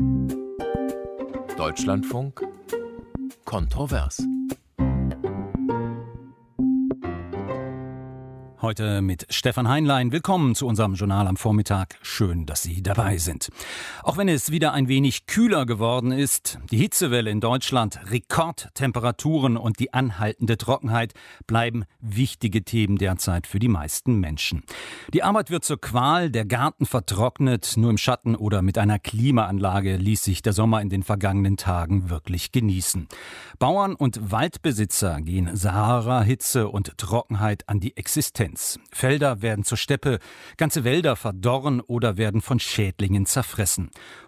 Deutschlandfunk kontrovers. Heute mit Stefan Heinlein. Willkommen zu unserem Journal am Vormittag. Schön, dass Sie dabei sind. Auch wenn es wieder ein wenig kühler geworden ist, die Hitzewelle in Deutschland, Rekordtemperaturen und die anhaltende Trockenheit bleiben wichtige Themen derzeit für die meisten Menschen. Die Arbeit wird zur Qual, der Garten vertrocknet, nur im Schatten oder mit einer Klimaanlage ließ sich der Sommer in den vergangenen Tagen wirklich genießen. Bauern und Waldbesitzer gehen Sahara-Hitze und Trockenheit an die Existenz. Felder werden zur Steppe, ganze Wälder verdorren oder werden von Schädlingen zerfressen.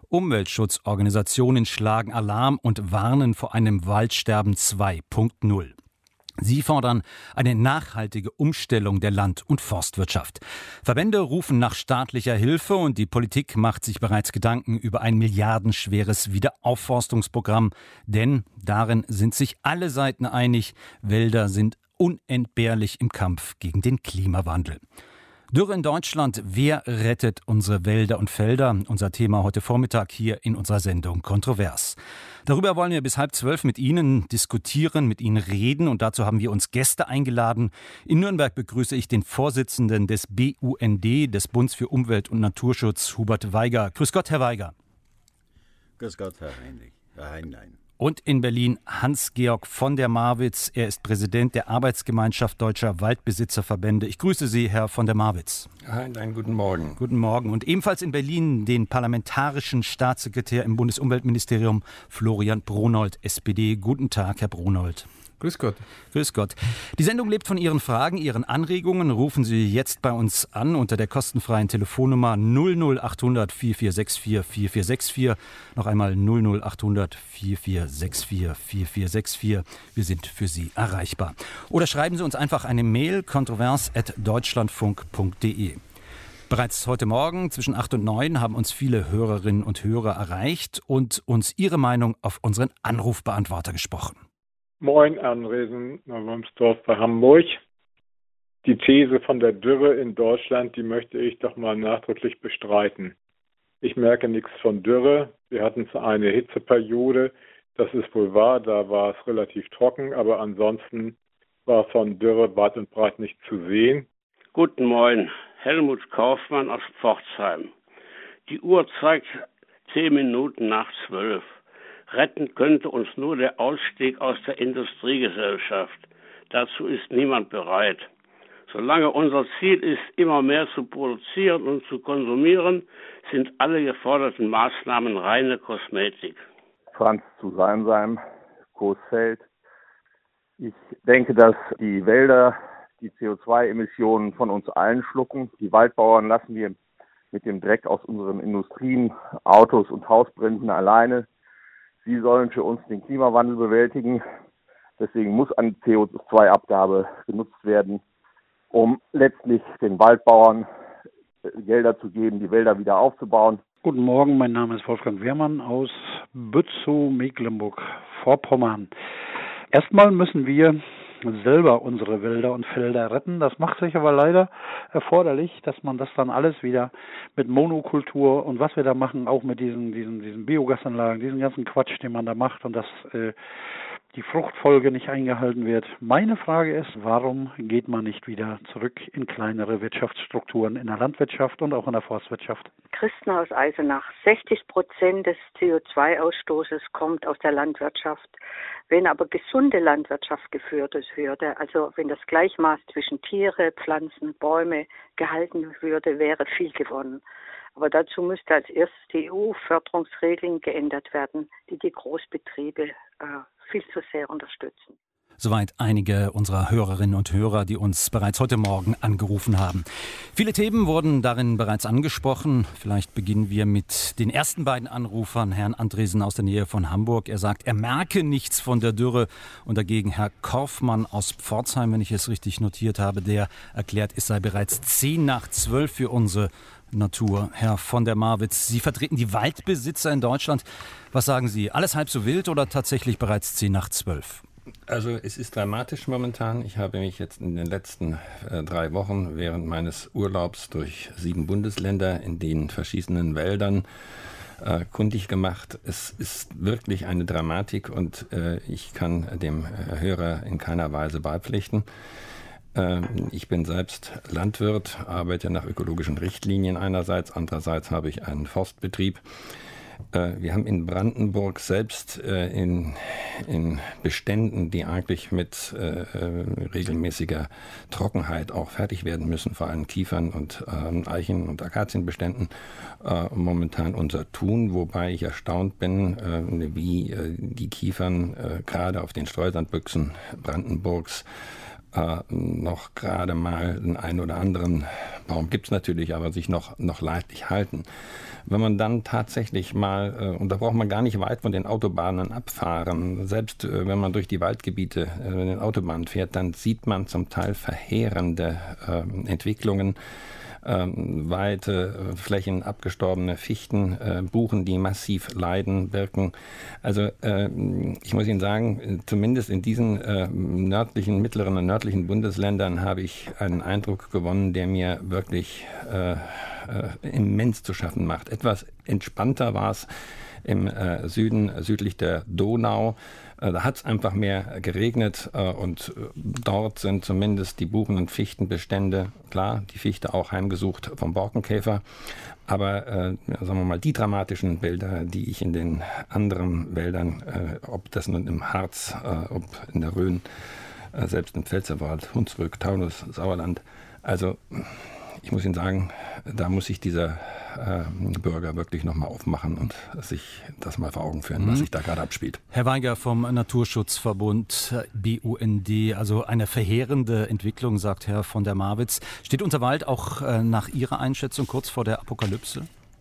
Umweltschutzorganisationen schlagen Alarm und warnen vor einem Waldsterben 2.0. Sie fordern eine nachhaltige Umstellung der Land- und Forstwirtschaft. Verbände rufen nach staatlicher Hilfe und die Politik macht sich bereits Gedanken über ein milliardenschweres Wiederaufforstungsprogramm. Denn darin sind sich alle Seiten einig, Wälder sind unentbehrlich im Kampf gegen den Klimawandel. Dürre in Deutschland, wer rettet unsere Wälder und Felder? Unser Thema heute Vormittag hier in unserer Sendung Kontrovers. Darüber wollen wir bis 11:30 mit Ihnen diskutieren, mit Ihnen reden und dazu haben wir uns Gäste eingeladen. In Nürnberg begrüße ich den Vorsitzenden des BUND, des Bundes für Umwelt und Naturschutz, Hubert Weiger. Grüß Gott, Herr Weiger. Grüß Gott, Herr Heinlein. Und in Berlin Hans-Georg von der Marwitz. Er ist Präsident der Arbeitsgemeinschaft Deutscher Waldbesitzerverbände. Ich grüße Sie, Herr von der Marwitz. Einen guten Morgen. Guten Morgen. Und ebenfalls in Berlin den parlamentarischen Staatssekretär im Bundesumweltministerium, Florian Bronold, SPD. Guten Tag, Herr Bronold. Grüß Gott. Grüß Gott. Die Sendung lebt von Ihren Fragen, Ihren Anregungen. Rufen Sie jetzt bei uns an unter der kostenfreien Telefonnummer 00800 4464 4464. Noch einmal 00800 4464 4464. Wir sind für Sie erreichbar. Oder schreiben Sie uns einfach eine Mail kontrovers@deutschlandfunk.de. Bereits heute Morgen zwischen 8 und 9 haben uns viele Hörerinnen und Hörer erreicht und uns ihre Meinung auf unseren Anrufbeantworter gesprochen. Moin, Anresen, Wurmsdorf bei Hamburg. Die These von der Dürre in Deutschland, die möchte ich doch mal nachdrücklich bestreiten. Ich merke nichts von Dürre. Wir hatten zwar eine Hitzeperiode, das ist wohl wahr, da war es relativ trocken, aber ansonsten war von Dürre weit und breit nicht zu sehen. Guten Morgen, Helmut Kaufmann aus Pforzheim. Die Uhr zeigt 10 Minuten nach 12. Retten könnte uns nur der Ausstieg aus der Industriegesellschaft. Dazu ist niemand bereit. Solange unser Ziel ist, immer mehr zu produzieren und zu konsumieren, sind alle geforderten Maßnahmen reine Kosmetik. Franz zu Seinsheim, Coesfeld. Ich denke, dass die Wälder die CO2-Emissionen von uns allen schlucken. Die Waldbauern lassen wir mit dem Dreck aus unseren Industrien, Autos und Hausbränden alleine. Sie sollen für uns den Klimawandel bewältigen. Deswegen muss eine CO2-Abgabe genutzt werden, um letztlich den Waldbauern Gelder zu geben, die Wälder wieder aufzubauen. Guten Morgen, mein Name ist Wolfgang Wehrmann aus Bützow, Mecklenburg-Vorpommern. Erstmal müssen wir selber unsere Wälder und Felder retten. Das macht sich aber leider erforderlich, dass man das dann alles wieder mit Monokultur und was wir da machen, auch mit diesen Biogasanlagen, diesen ganzen Quatsch, den man da macht und dass die Fruchtfolge nicht eingehalten wird. Meine Frage ist, warum geht man nicht wieder zurück in kleinere Wirtschaftsstrukturen in der Landwirtschaft und auch in der Forstwirtschaft? Christen aus Eisenach. 60% des CO2-Ausstoßes kommt aus der Landwirtschaft. Wenn aber gesunde Landwirtschaft geführt würde, also wenn das Gleichmaß zwischen Tiere, Pflanzen, Bäume gehalten würde, wäre viel gewonnen. Aber dazu müsste als erstes die EU-Förderungsregeln geändert werden, die Großbetriebe viel zu sehr unterstützen. Soweit einige unserer Hörerinnen und Hörer, die uns bereits heute Morgen angerufen haben. Viele Themen wurden darin bereits angesprochen. Vielleicht beginnen wir mit den ersten beiden Anrufern. Herrn Andresen aus der Nähe von Hamburg. Er sagt, er merke nichts von der Dürre. Und dagegen Herr Kaufmann aus Pforzheim, wenn ich es richtig notiert habe, der erklärt, es sei bereits 10 nach 12 für unsere Natur. Herr von der Marwitz, Sie vertreten die Waldbesitzer in Deutschland. Was sagen Sie? Alles halb so wild oder tatsächlich bereits 10 nach 12? Also es ist dramatisch momentan. Ich habe mich jetzt in den letzten 3 Wochen während meines Urlaubs durch 7 Bundesländer in den verschiedenen Wäldern kundig gemacht. Es ist wirklich eine Dramatik und ich kann dem Hörer in keiner Weise beipflichten. Ich bin selbst Landwirt, arbeite nach ökologischen Richtlinien einerseits, andererseits habe ich einen Forstbetrieb. Wir haben in Brandenburg selbst in Beständen, die eigentlich mit regelmäßiger Trockenheit auch fertig werden müssen, vor allem Kiefern und Eichen- und Akazienbeständen, momentan unser Tun, wobei ich erstaunt bin, wie die Kiefern gerade auf den Streusandbüchsen Brandenburgs noch gerade mal einen oder anderen Baum gibt es natürlich, aber sich noch leidlich halten. Wenn man dann tatsächlich mal, und da braucht man gar nicht weit von den Autobahnen abfahren, selbst wenn man durch die Waldgebiete in den Autobahnen fährt, dann sieht man zum Teil verheerende Entwicklungen. Weite Flächen abgestorbene Fichten, Buchen, die massiv leiden, Birken. Also ich muss Ihnen sagen, zumindest in diesen mittleren und nördlichen Bundesländern habe ich einen Eindruck gewonnen, der mir wirklich immens zu schaffen macht. Etwas entspannter war es im Süden, südlich der Donau. Da hat es einfach mehr geregnet und dort sind zumindest die Buchen- und Fichtenbestände, klar, die Fichte auch heimgesucht vom Borkenkäfer, aber sagen wir mal, die dramatischen Bilder, die ich in den anderen Wäldern, ob das nun im Harz, ob in der Rhön, selbst im Pfälzerwald, Hunsrück, Taunus, Sauerland, also ich muss Ihnen sagen, da muss sich dieser Bürger wirklich nochmal aufmachen und sich das mal vor Augen führen, was sich da gerade abspielt. Herr Weiger vom Naturschutzverbund BUND, also eine verheerende Entwicklung, sagt Herr von der Marwitz. Steht unser Wald auch nach Ihrer Einschätzung kurz vor der Apokalypse?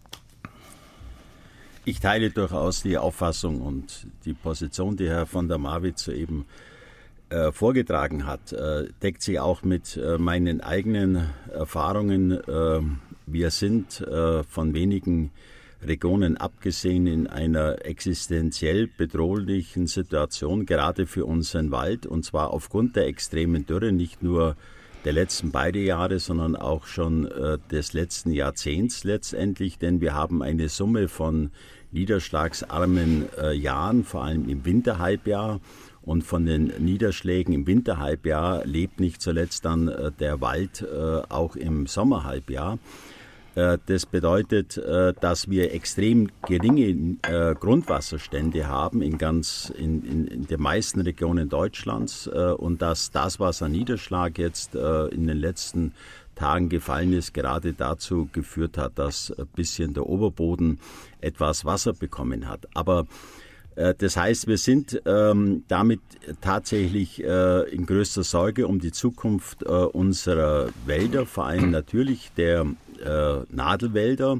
Ich teile durchaus die Auffassung und die Position, die Herr von der Marwitz soeben vorgetragen hat, deckt sich auch mit meinen eigenen Erfahrungen. Wir sind von wenigen Regionen abgesehen in einer existenziell bedrohlichen Situation, gerade für unseren Wald, und zwar aufgrund der extremen Dürre, nicht nur der letzten beiden Jahre, sondern auch schon des letzten Jahrzehnts letztendlich, denn wir haben eine Summe von niederschlagsarmen Jahren, vor allem im Winterhalbjahr. Und von den Niederschlägen im Winterhalbjahr lebt nicht zuletzt dann der Wald auch im Sommerhalbjahr. Das bedeutet, dass wir extrem geringe Grundwasserstände haben in den meisten Regionen Deutschlands und dass das, was an Niederschlag jetzt in den letzten Tagen gefallen ist, gerade dazu geführt hat, dass ein bisschen der Oberboden etwas Wasser bekommen hat. Aber das heißt, wir sind damit tatsächlich in größter Sorge um die Zukunft unserer Wälder, vor allem natürlich der Nadelwälder,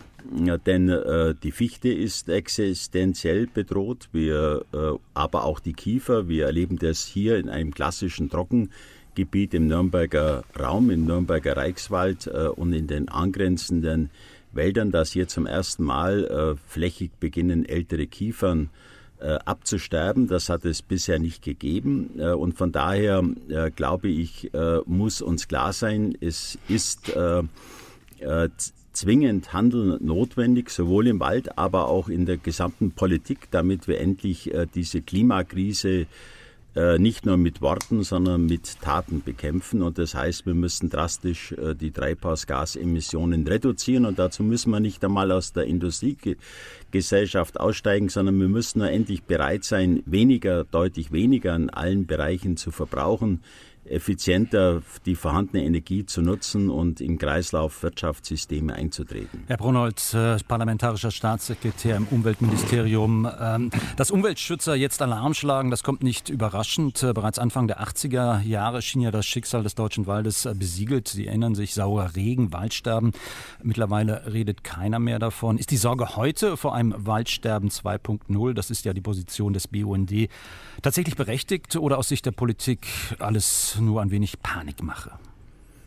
denn die Fichte ist existenziell bedroht, aber auch die Kiefer. Wir erleben das hier in einem klassischen Trockengebiet im Nürnberger Raum, im Nürnberger Reichswald und in den angrenzenden Wäldern, dass hier zum ersten Mal flächig beginnen ältere Kiefern abzusterben. Das hat es bisher nicht gegeben. Und von daher, glaube ich, muss uns klar sein, es ist zwingend Handeln notwendig, sowohl im Wald, aber auch in der gesamten Politik, damit wir endlich diese Klimakrise nicht nur mit Worten, sondern mit Taten bekämpfen. Und das heißt, wir müssen drastisch die Treibhausgasemissionen reduzieren. Und dazu müssen wir nicht einmal aus der Industriegesellschaft aussteigen, sondern wir müssen nur endlich bereit sein, deutlich weniger in allen Bereichen zu verbrauchen, effizienter die vorhandene Energie zu nutzen und in Kreislaufwirtschaftssysteme einzutreten. Herr Brunold, parlamentarischer Staatssekretär im Umweltministerium. Dass Umweltschützer jetzt Alarm schlagen, das kommt nicht überraschend. Bereits Anfang der 80er Jahre schien ja das Schicksal des deutschen Waldes besiegelt. Sie erinnern sich, saurer Regen, Waldsterben. Mittlerweile redet keiner mehr davon. Ist die Sorge heute vor einem Waldsterben 2.0, das ist ja die Position des BUND, tatsächlich berechtigt oder aus Sicht der Politik alles nur ein wenig Panikmache?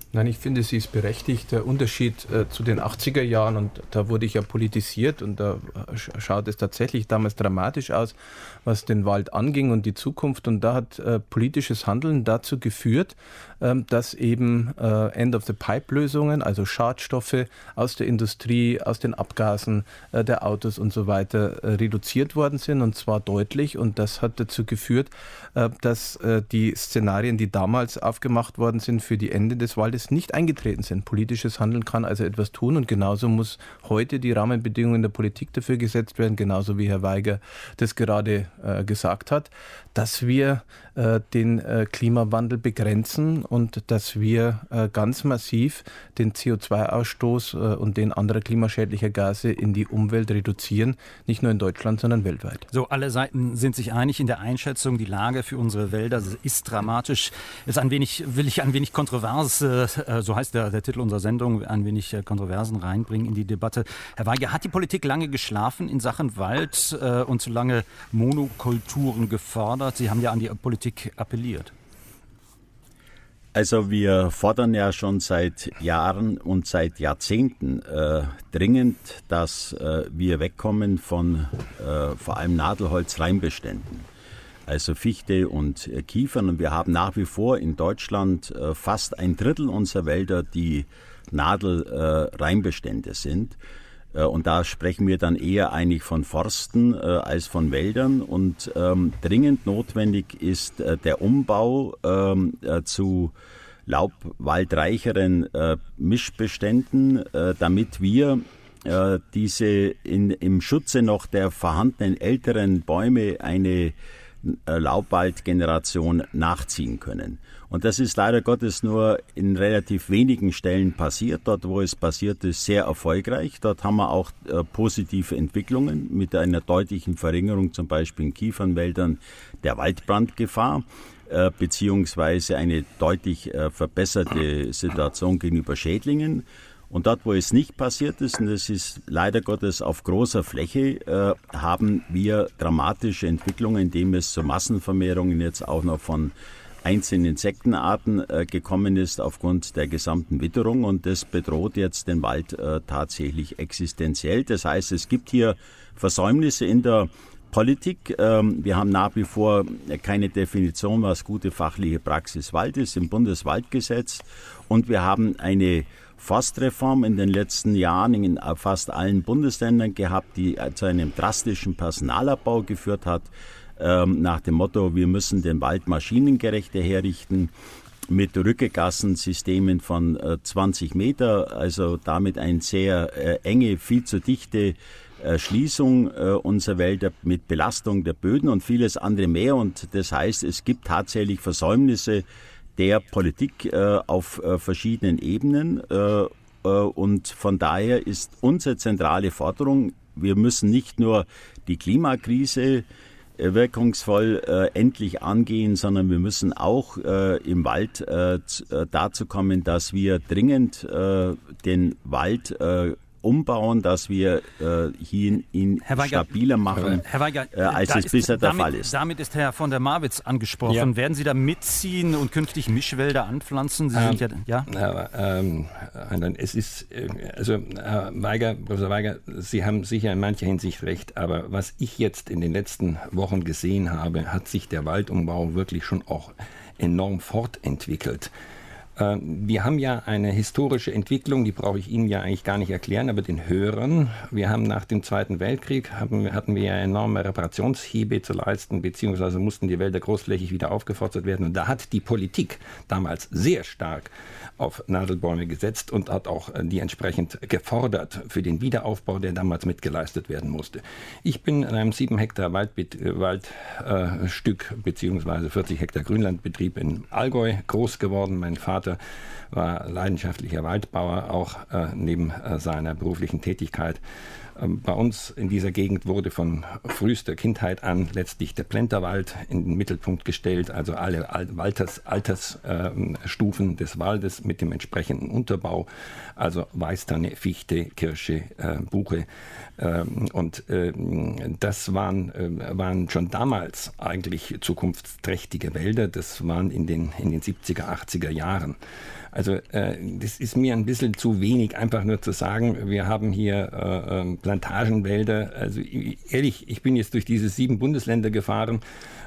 Nein, ich finde, sie ist berechtigt. Der Unterschied zu den 80er Jahren, und da wurde ich ja politisiert und da schaut es tatsächlich damals dramatisch aus, was den Wald anging und die Zukunft. Und da hat politisches Handeln dazu geführt, dass eben End-of-the-Pipe-Lösungen, also Schadstoffe aus der Industrie, aus den Abgasen der Autos und so weiter reduziert worden sind, und zwar deutlich. Und das hat dazu geführt, dass die Szenarien, die damals aufgemacht worden sind für die Ende des Waldes, nicht eingetreten sind. Politisches Handeln kann also etwas tun, und genauso muss heute die Rahmenbedingungen der Politik dafür gesetzt werden, genauso wie Herr Weiger das gerade gesagt hat, dass wir den Klimawandel begrenzen und dass wir ganz massiv den CO2-Ausstoß und den anderer klimaschädlicher Gase in die Umwelt reduzieren, nicht nur in Deutschland, sondern weltweit. So, alle Seiten sind sich einig in der Einschätzung, die Lage für unsere Wälder ist dramatisch. Ist ein wenig kontrovers, so heißt der Titel unserer Sendung, ein wenig Kontroversen reinbringen in die Debatte. Herr Weiger, hat die Politik lange geschlafen in Sachen Wald und zu lange Monokulturen gefordert? Sie haben ja an die Politik appelliert. Also wir fordern ja schon seit Jahren und seit Jahrzehnten dringend, dass wir wegkommen von vor allem Nadelholz-Reinbeständen, also Fichte und Kiefern. Und wir haben nach wie vor in Deutschland fast ein Drittel unserer Wälder, die Nadelreinbestände sind. Und da sprechen wir dann eher eigentlich von Forsten als von Wäldern. Und dringend notwendig ist der Umbau zu laubwaldreicheren Mischbeständen, damit wir diese im Schutze noch der vorhandenen älteren Bäume eine Laubwaldgeneration nachziehen können. Und das ist leider Gottes nur in relativ wenigen Stellen passiert. Dort, wo es passiert ist, sehr erfolgreich. Dort haben wir auch positive Entwicklungen mit einer deutlichen Verringerung, zum Beispiel in Kiefernwäldern, der Waldbrandgefahr, beziehungsweise eine deutlich verbesserte Situation gegenüber Schädlingen. Und dort, wo es nicht passiert ist, und das ist leider Gottes auf großer Fläche, haben wir dramatische Entwicklungen, indem es zu Massenvermehrungen jetzt auch noch von einzelnen Insektenarten gekommen ist aufgrund der gesamten Witterung. Und das bedroht jetzt den Wald tatsächlich existenziell. Das heißt, es gibt hier Versäumnisse in der Politik. Wir haben nach wie vor keine Definition, was gute fachliche Praxis Wald ist, im Bundeswaldgesetz. Und wir haben eine Forstreform in den letzten Jahren in fast allen Bundesländern gehabt, die zu einem drastischen Personalabbau geführt hat, nach dem Motto, wir müssen den Wald maschinengerechter herrichten, mit Rückegassensystemen von 20 Meter, also damit eine sehr enge, viel zu dichte Schließung unserer Wälder mit Belastung der Böden und vieles andere mehr. Und das heißt, es gibt tatsächlich Versäumnisse der Politik auf verschiedenen Ebenen. Und von daher ist unsere zentrale Forderung, wir müssen nicht nur die Klimakrise wirkungsvoll endlich angehen, sondern wir müssen auch im Wald dazu kommen, dass wir dringend den Wald umbauen, dass wir ihn stabiler machen, Herr Weiger, als es bisher der Fall ist. Damit ist Herr von der Marwitz angesprochen. Ja. Werden Sie da mitziehen und künftig Mischwälder anpflanzen? Sie sind es ist, also Professor Weiger, Sie haben sicher in mancher Hinsicht recht, aber was ich jetzt in den letzten Wochen gesehen habe, hat sich der Waldumbau wirklich schon auch enorm fortentwickelt. Wir haben ja eine historische Entwicklung, die brauche ich Ihnen ja eigentlich gar nicht erklären, aber den Hörern. Wir haben nach dem Zweiten Weltkrieg, hatten wir ja enorme Reparationshiebe zu leisten, beziehungsweise mussten die Wälder großflächig wieder aufgeforstet werden. Und da hat die Politik damals sehr stark auf Nadelbäume gesetzt und hat auch die entsprechend gefordert für den Wiederaufbau, der damals mitgeleistet werden musste. Ich bin in einem 7 Hektar Waldstück beziehungsweise 40 Hektar Grünlandbetrieb in Allgäu groß geworden. Mein Vater war leidenschaftlicher Waldbauer, auch neben seiner beruflichen Tätigkeit. Bei uns in dieser Gegend wurde von frühester Kindheit an letztlich der Plenterwald in den Mittelpunkt gestellt, also alle Altersstufen des Waldes mit dem entsprechenden Unterbau, also Weißtanne, Fichte, Kirsche, Buche. Das waren schon damals eigentlich zukunftsträchtige Wälder, das waren in den 70er, 80er Jahren. Also das ist mir ein bisschen zu wenig, einfach nur zu sagen, wir haben hier Plantagenwälder. Also ehrlich, ich bin jetzt durch diese 7 Bundesländer gefahren.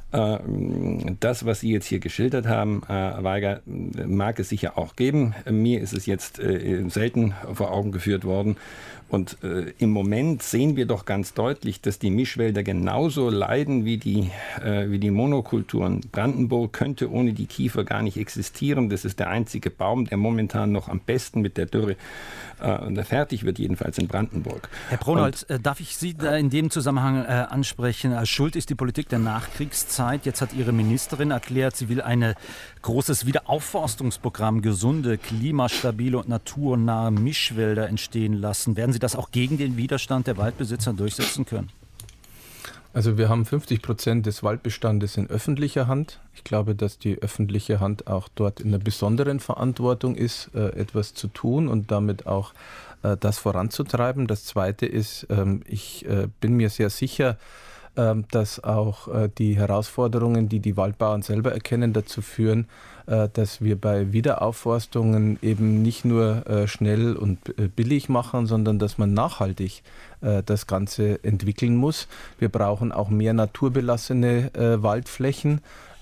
Das, was Sie jetzt hier geschildert haben, Weiger, mag es sicher auch geben. Mir ist es jetzt selten vor Augen geführt worden. Und im Moment sehen wir doch ganz deutlich, dass die Mischwälder genauso leiden wie die Monokulturen. Brandenburg könnte ohne die Kiefer gar nicht existieren. Das ist der einzige Baum, der momentan noch am besten mit der Dürre fertig wird, jedenfalls in Brandenburg. Herr Bronold, darf ich Sie da in dem Zusammenhang ansprechen? Schuld ist die Politik der Nachkriegszeit. Jetzt hat Ihre Ministerin erklärt, sie will ein großes Wiederaufforstungsprogramm, gesunde, klimastabile und naturnahe Mischwälder entstehen lassen. Werden Sie das auch gegen den Widerstand der Waldbesitzer durchsetzen können? Also wir haben 50% des Waldbestandes in öffentlicher Hand. Ich glaube, dass die öffentliche Hand auch dort in einer besonderen Verantwortung ist, etwas zu tun und damit auch das voranzutreiben. Das Zweite ist, ich bin mir sehr sicher, dass auch die Herausforderungen, die die Waldbauern selber erkennen, dazu führen, dass wir bei Wiederaufforstungen eben nicht nur schnell und billig machen, sondern dass man nachhaltig das Ganze entwickeln muss. Wir brauchen auch mehr naturbelassene Waldflächen,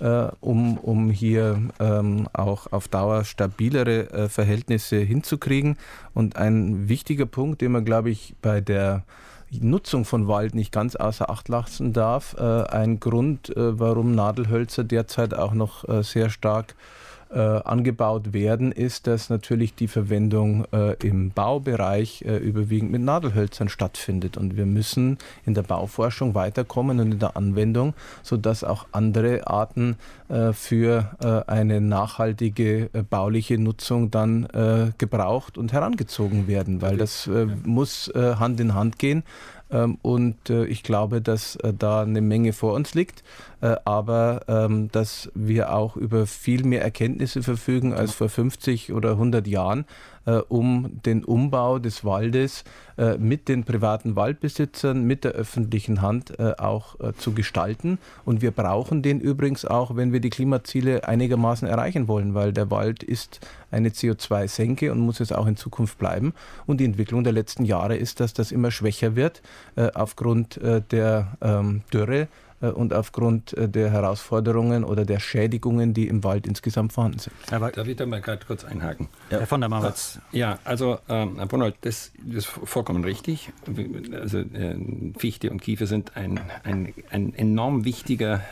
um hier auch auf Dauer stabilere Verhältnisse hinzukriegen. Und ein wichtiger Punkt, den man, glaube ich, bei der Nutzung von Wald nicht ganz außer Acht lassen darf. Ein Grund, warum Nadelhölzer derzeit auch noch sehr stark angebaut werden, ist, dass natürlich die Verwendung im Baubereich überwiegend mit Nadelhölzern stattfindet. Und wir müssen in der Bauforschung weiterkommen und in der Anwendung, sodass auch andere Arten für eine nachhaltige bauliche Nutzung dann gebraucht und herangezogen werden, weil das muss Hand in Hand gehen. Und ich glaube, dass da eine Menge vor uns liegt, aber dass wir auch über viel mehr Erkenntnisse verfügen als vor 50 oder 100 Jahren, um den Umbau des Waldes mit den privaten Waldbesitzern, mit der öffentlichen Hand auch zu gestalten. Und wir brauchen den übrigens auch, wenn wir die Klimaziele einigermaßen erreichen wollen, weil der Wald ist eine CO2-Senke und muss es auch in Zukunft bleiben. Und die Entwicklung der letzten Jahre ist, dass das immer schwächer wird aufgrund der Dürre und aufgrund der Herausforderungen oder der Schädigungen, die im Wald insgesamt vorhanden sind. Darf ich da mal gerade kurz einhaken? Herr von der Marwitz. Ja, also Herr Bronold, das ist vollkommen richtig. Also Fichte und Kiefer sind eine enorm wichtige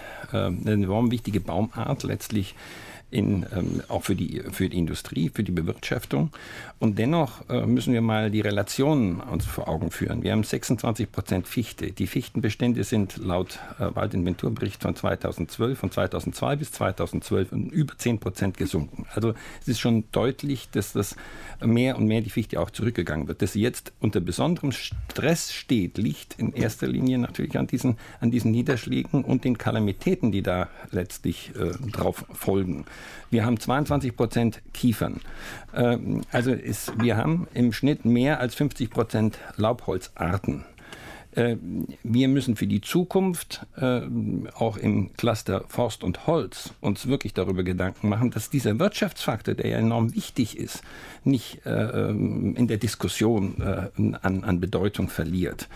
Baumart letztlich. Auch für die Industrie, für die Bewirtschaftung. Und dennoch müssen wir mal die Relationen uns vor Augen führen. Wir haben 26% Fichte. Die Fichtenbestände sind laut Waldinventurbericht von 2012, von 2002 bis 2012 um über 10% gesunken. Also es ist schon deutlich, dass das mehr und mehr die Fichte auch zurückgegangen wird. Dass sie jetzt unter besonderem Stress steht, liegt in erster Linie natürlich an diesen Niederschlägen und den Kalamitäten, die da letztlich drauf folgen. Wir haben 22% Kiefern. Wir haben im Schnitt mehr als 50% Laubholzarten. Wir müssen für die Zukunft auch im Cluster Forst und Holz uns wirklich darüber Gedanken machen, dass dieser Wirtschaftsfaktor, der ja enorm wichtig ist, nicht in der Diskussion an Bedeutung verliert.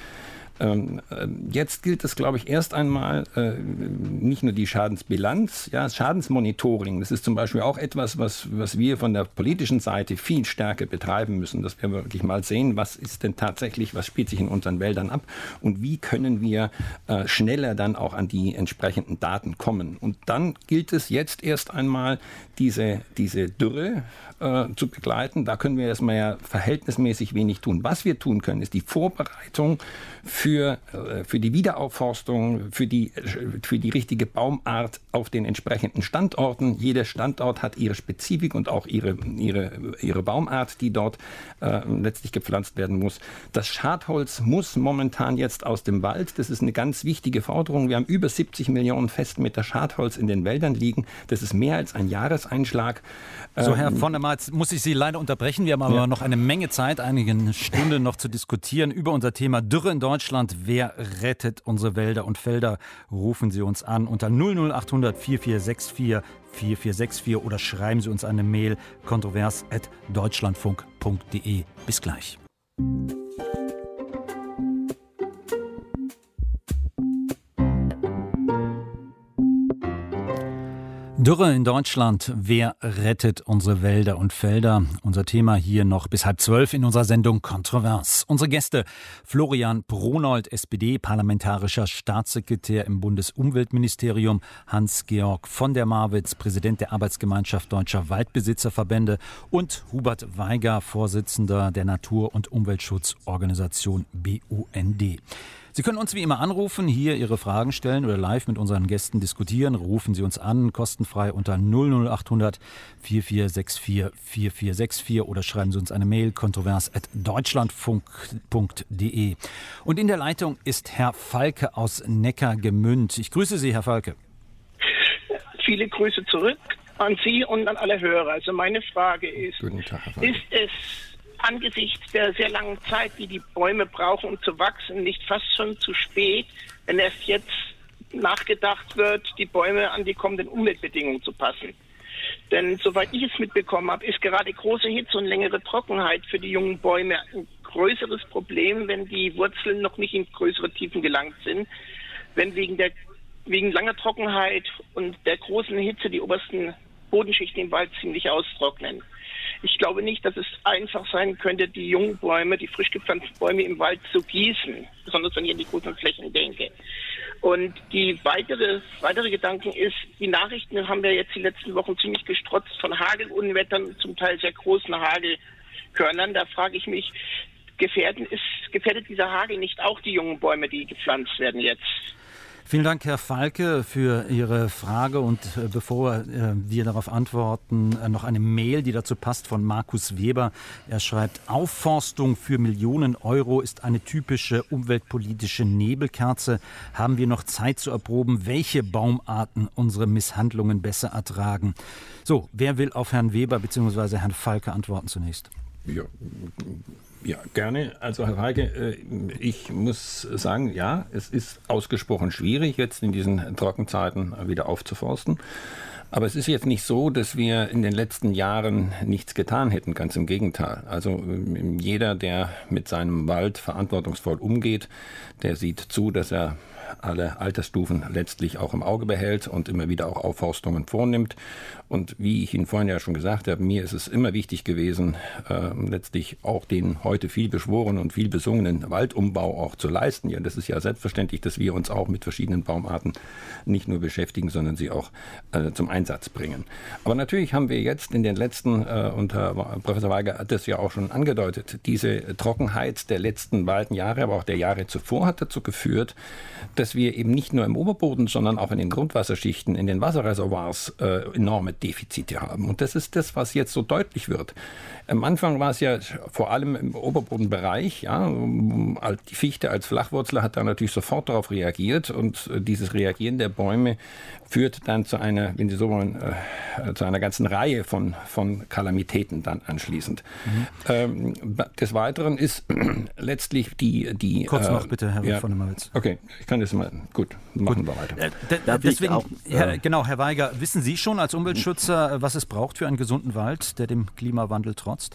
Jetzt gilt es, glaube ich, erst einmal nicht nur die Schadensbilanz, ja, Schadensmonitoring. Das ist zum Beispiel auch etwas, was wir von der politischen Seite viel stärker betreiben müssen, dass wir wirklich mal sehen, was ist denn tatsächlich, was spielt sich in unseren Wäldern ab und wie können wir schneller dann auch an die entsprechenden Daten kommen. Und dann gilt es jetzt erst einmal, diese Dürre zu begleiten. Da können wir erstmal ja verhältnismäßig wenig tun. Was wir tun können, ist die Vorbereitung für die Wiederaufforstung, für die richtige Baumart auf den entsprechenden Standorten. Jeder Standort hat ihre Spezifik und auch ihre Baumart, die dort letztlich gepflanzt werden muss. Das Schadholz muss momentan jetzt aus dem Wald. Das ist eine ganz wichtige Forderung. Wir haben über 70 Millionen Festmeter Schadholz in den Wäldern liegen. Das ist mehr als ein Jahreseinschlag. So, Herr von der Marwitz, muss ich Sie leider unterbrechen. Wir haben aber noch eine Menge Zeit, eine Stunde noch zu diskutieren über unser Thema Dürre in Deutschland. Deutschland. Wer rettet unsere Wälder und Felder? Rufen Sie uns an unter 00800 4464 4464 oder schreiben Sie uns eine Mail kontrovers@deutschlandfunk.de. Bis gleich. Dürre in Deutschland. Wer rettet unsere Wälder und Felder? Unser Thema hier noch bis 11:30 in unserer Sendung Kontrovers. Unsere Gäste: Florian Pronold, SPD, parlamentarischer Staatssekretär im Bundesumweltministerium, Hans-Georg von der Marwitz, Präsident der Arbeitsgemeinschaft Deutscher Waldbesitzerverbände und Hubert Weiger, Vorsitzender der Natur- und Umweltschutzorganisation BUND. Sie können uns wie immer anrufen, hier Ihre Fragen stellen oder live mit unseren Gästen diskutieren. Rufen Sie uns an, kostenfrei unter 00800 4464 4464 oder schreiben Sie uns eine Mail kontrovers@deutschlandfunk.de. Und in der Leitung ist Herr Falke aus Neckargemünd. Ich grüße Sie, Herr Falke. Viele Grüße zurück an Sie und an alle Hörer. Also meine Frage ist, ist es angesichts der sehr langen Zeit, die die Bäume brauchen, um zu wachsen, nicht fast schon zu spät, wenn erst jetzt nachgedacht wird, die Bäume an die kommenden Umweltbedingungen zu passen? Denn soweit ich es mitbekommen habe, ist gerade große Hitze und längere Trockenheit für die jungen Bäume ein größeres Problem, wenn die Wurzeln noch nicht in größere Tiefen gelangt sind, wenn wegen langer Trockenheit und der großen Hitze die obersten Bodenschichten im Wald ziemlich austrocknen. Ich glaube nicht, dass es einfach sein könnte, die jungen Bäume, die frisch gepflanzten Bäume im Wald zu gießen, besonders wenn ich an die großen Flächen denke. Und die weitere Gedanken ist, die Nachrichten haben wir jetzt die letzten Wochen ziemlich gestrotzt von Hagelunwettern, zum Teil sehr großen Hagelkörnern. Da frage ich mich, gefährdet dieser Hagel nicht auch die jungen Bäume, die gepflanzt werden jetzt? Vielen Dank, Herr Falke, für Ihre Frage. Und bevor wir darauf antworten, noch eine Mail, die dazu passt, von Markus Weber. Er schreibt: Aufforstung für Millionen Euro ist eine typische umweltpolitische Nebelkerze. Haben wir noch Zeit zu erproben, welche Baumarten unsere Misshandlungen besser ertragen? So, wer will auf Herrn Weber bzw. Herrn Falke antworten zunächst? Ja, gerne. Also Herr Weige, ich muss sagen, ja, es ist ausgesprochen schwierig, jetzt in diesen Trockenzeiten wieder aufzuforsten. Aber es ist jetzt nicht so, dass wir in den letzten Jahren nichts getan hätten, ganz im Gegenteil. Also jeder, der mit seinem Wald verantwortungsvoll umgeht, der sieht zu, dass er alle Altersstufen letztlich auch im Auge behält und immer wieder auch Aufforstungen vornimmt. Und wie ich Ihnen vorhin ja schon gesagt habe, mir ist es immer wichtig gewesen, letztlich auch den heute viel beschworenen und viel besungenen Waldumbau auch zu leisten. Ja, das ist ja selbstverständlich, dass wir uns auch mit verschiedenen Baumarten nicht nur beschäftigen, sondern sie auch zum Einsatz bringen. Aber natürlich haben wir jetzt in den letzten, und Herr Professor Weiger hat das ja auch schon angedeutet, diese Trockenheit der letzten beiden Jahre, aber auch der Jahre zuvor hat dazu geführt, dass wir eben nicht nur im Oberboden, sondern auch in den Grundwasserschichten, in den Wasserreservoirs enorme Defizite haben. Und das ist das, was jetzt so deutlich wird. Am Anfang war es ja vor allem im Oberbodenbereich, ja, die Fichte als Flachwurzler hat da natürlich sofort darauf reagiert und dieses Reagieren der Bäume führt dann zu einer, wenn Sie so wollen, zu einer ganzen Reihe von Kalamitäten dann anschließend. Des Weiteren ist letztlich die Kurz noch bitte, Herr von der Marwitz. Okay, ich kann das mal. Gut, machen wir weiter. Deswegen, Herr Weiger, wissen Sie schon als Umweltschützer, was es braucht für einen gesunden Wald, der dem Klimawandel trotzt?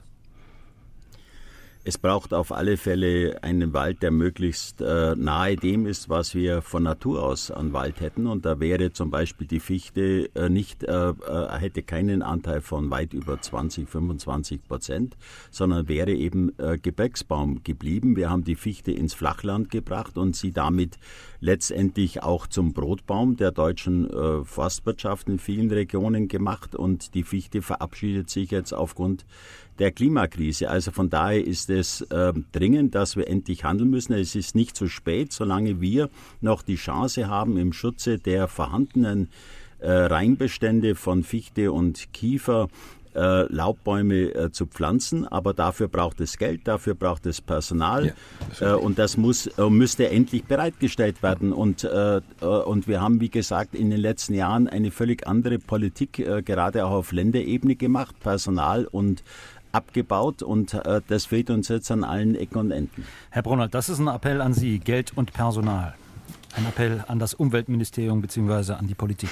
Es braucht auf alle Fälle einen Wald, der möglichst nahe dem ist, was wir von Natur aus an Wald hätten. Und da wäre zum Beispiel die Fichte hätte keinen Anteil von weit über 20-25%, sondern wäre eben Gebirgsbaum geblieben. Wir haben die Fichte ins Flachland gebracht und sie damit letztendlich auch zum Brotbaum der deutschen Forstwirtschaft in vielen Regionen gemacht. Und die Fichte verabschiedet sich jetzt aufgrund der Klimakrise. Also von daher ist es dringend, dass wir endlich handeln müssen. Es ist nicht zu spät, solange wir noch die Chance haben, im Schutze der vorhandenen Reinbestände von Fichte und Kiefer Laubbäume zu pflanzen, aber dafür braucht es Geld, dafür braucht es Personal und das müsste endlich bereitgestellt werden. Und wir haben, wie gesagt, in den letzten Jahren eine völlig andere Politik, gerade auch auf Länderebene gemacht. Personal und abgebaut und das fehlt uns jetzt an allen Ecken und Enden. Herr Brunert, das ist ein Appell an Sie, Geld und Personal. Ein Appell an das Umweltministerium bzw. an die Politik.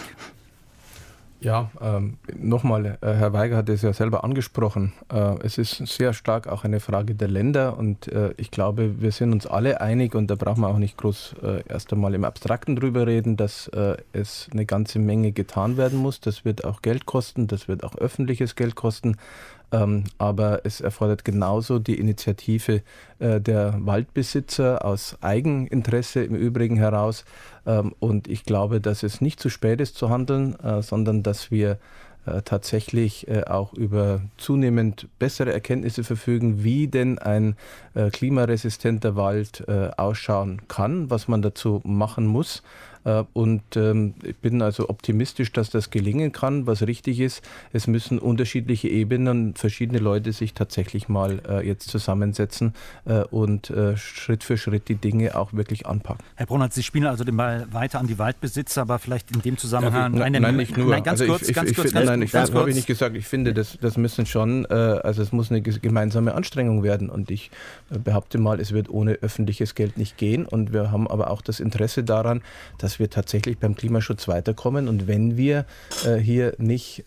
Ja, nochmal, Herr Weiger hat es ja selber angesprochen. Es ist sehr stark auch eine Frage der Länder und ich glaube, wir sind uns alle einig und da brauchen wir auch nicht groß erst einmal im Abstrakten drüber reden, dass es eine ganze Menge getan werden muss. Das wird auch Geld kosten, das wird auch öffentliches Geld kosten. Aber es erfordert genauso die Initiative der Waldbesitzer aus Eigeninteresse im Übrigen heraus. Und ich glaube, dass es nicht zu spät ist zu handeln, sondern dass wir tatsächlich auch über zunehmend bessere Erkenntnisse verfügen, wie denn ein klimaresistenter Wald ausschauen kann, was man dazu machen muss. Und ich bin also optimistisch, dass das gelingen kann. Was richtig ist, es müssen unterschiedliche Ebenen, verschiedene Leute sich tatsächlich mal jetzt zusammensetzen und Schritt für Schritt die Dinge auch wirklich anpacken. Herr Brunert, Sie spielen also den Ball weiter an die Waldbesitzer, aber vielleicht in dem Zusammenhang... Nein, nicht nur. Nein, ganz kurz. Das habe ich nicht gesagt. Ich finde, das müssen schon, also es muss eine gemeinsame Anstrengung werden. Und ich behaupte mal, es wird ohne öffentliches Geld nicht gehen. Und wir haben aber auch das Interesse daran, dass wir tatsächlich beim Klimaschutz weiterkommen. Und wenn wir hier nicht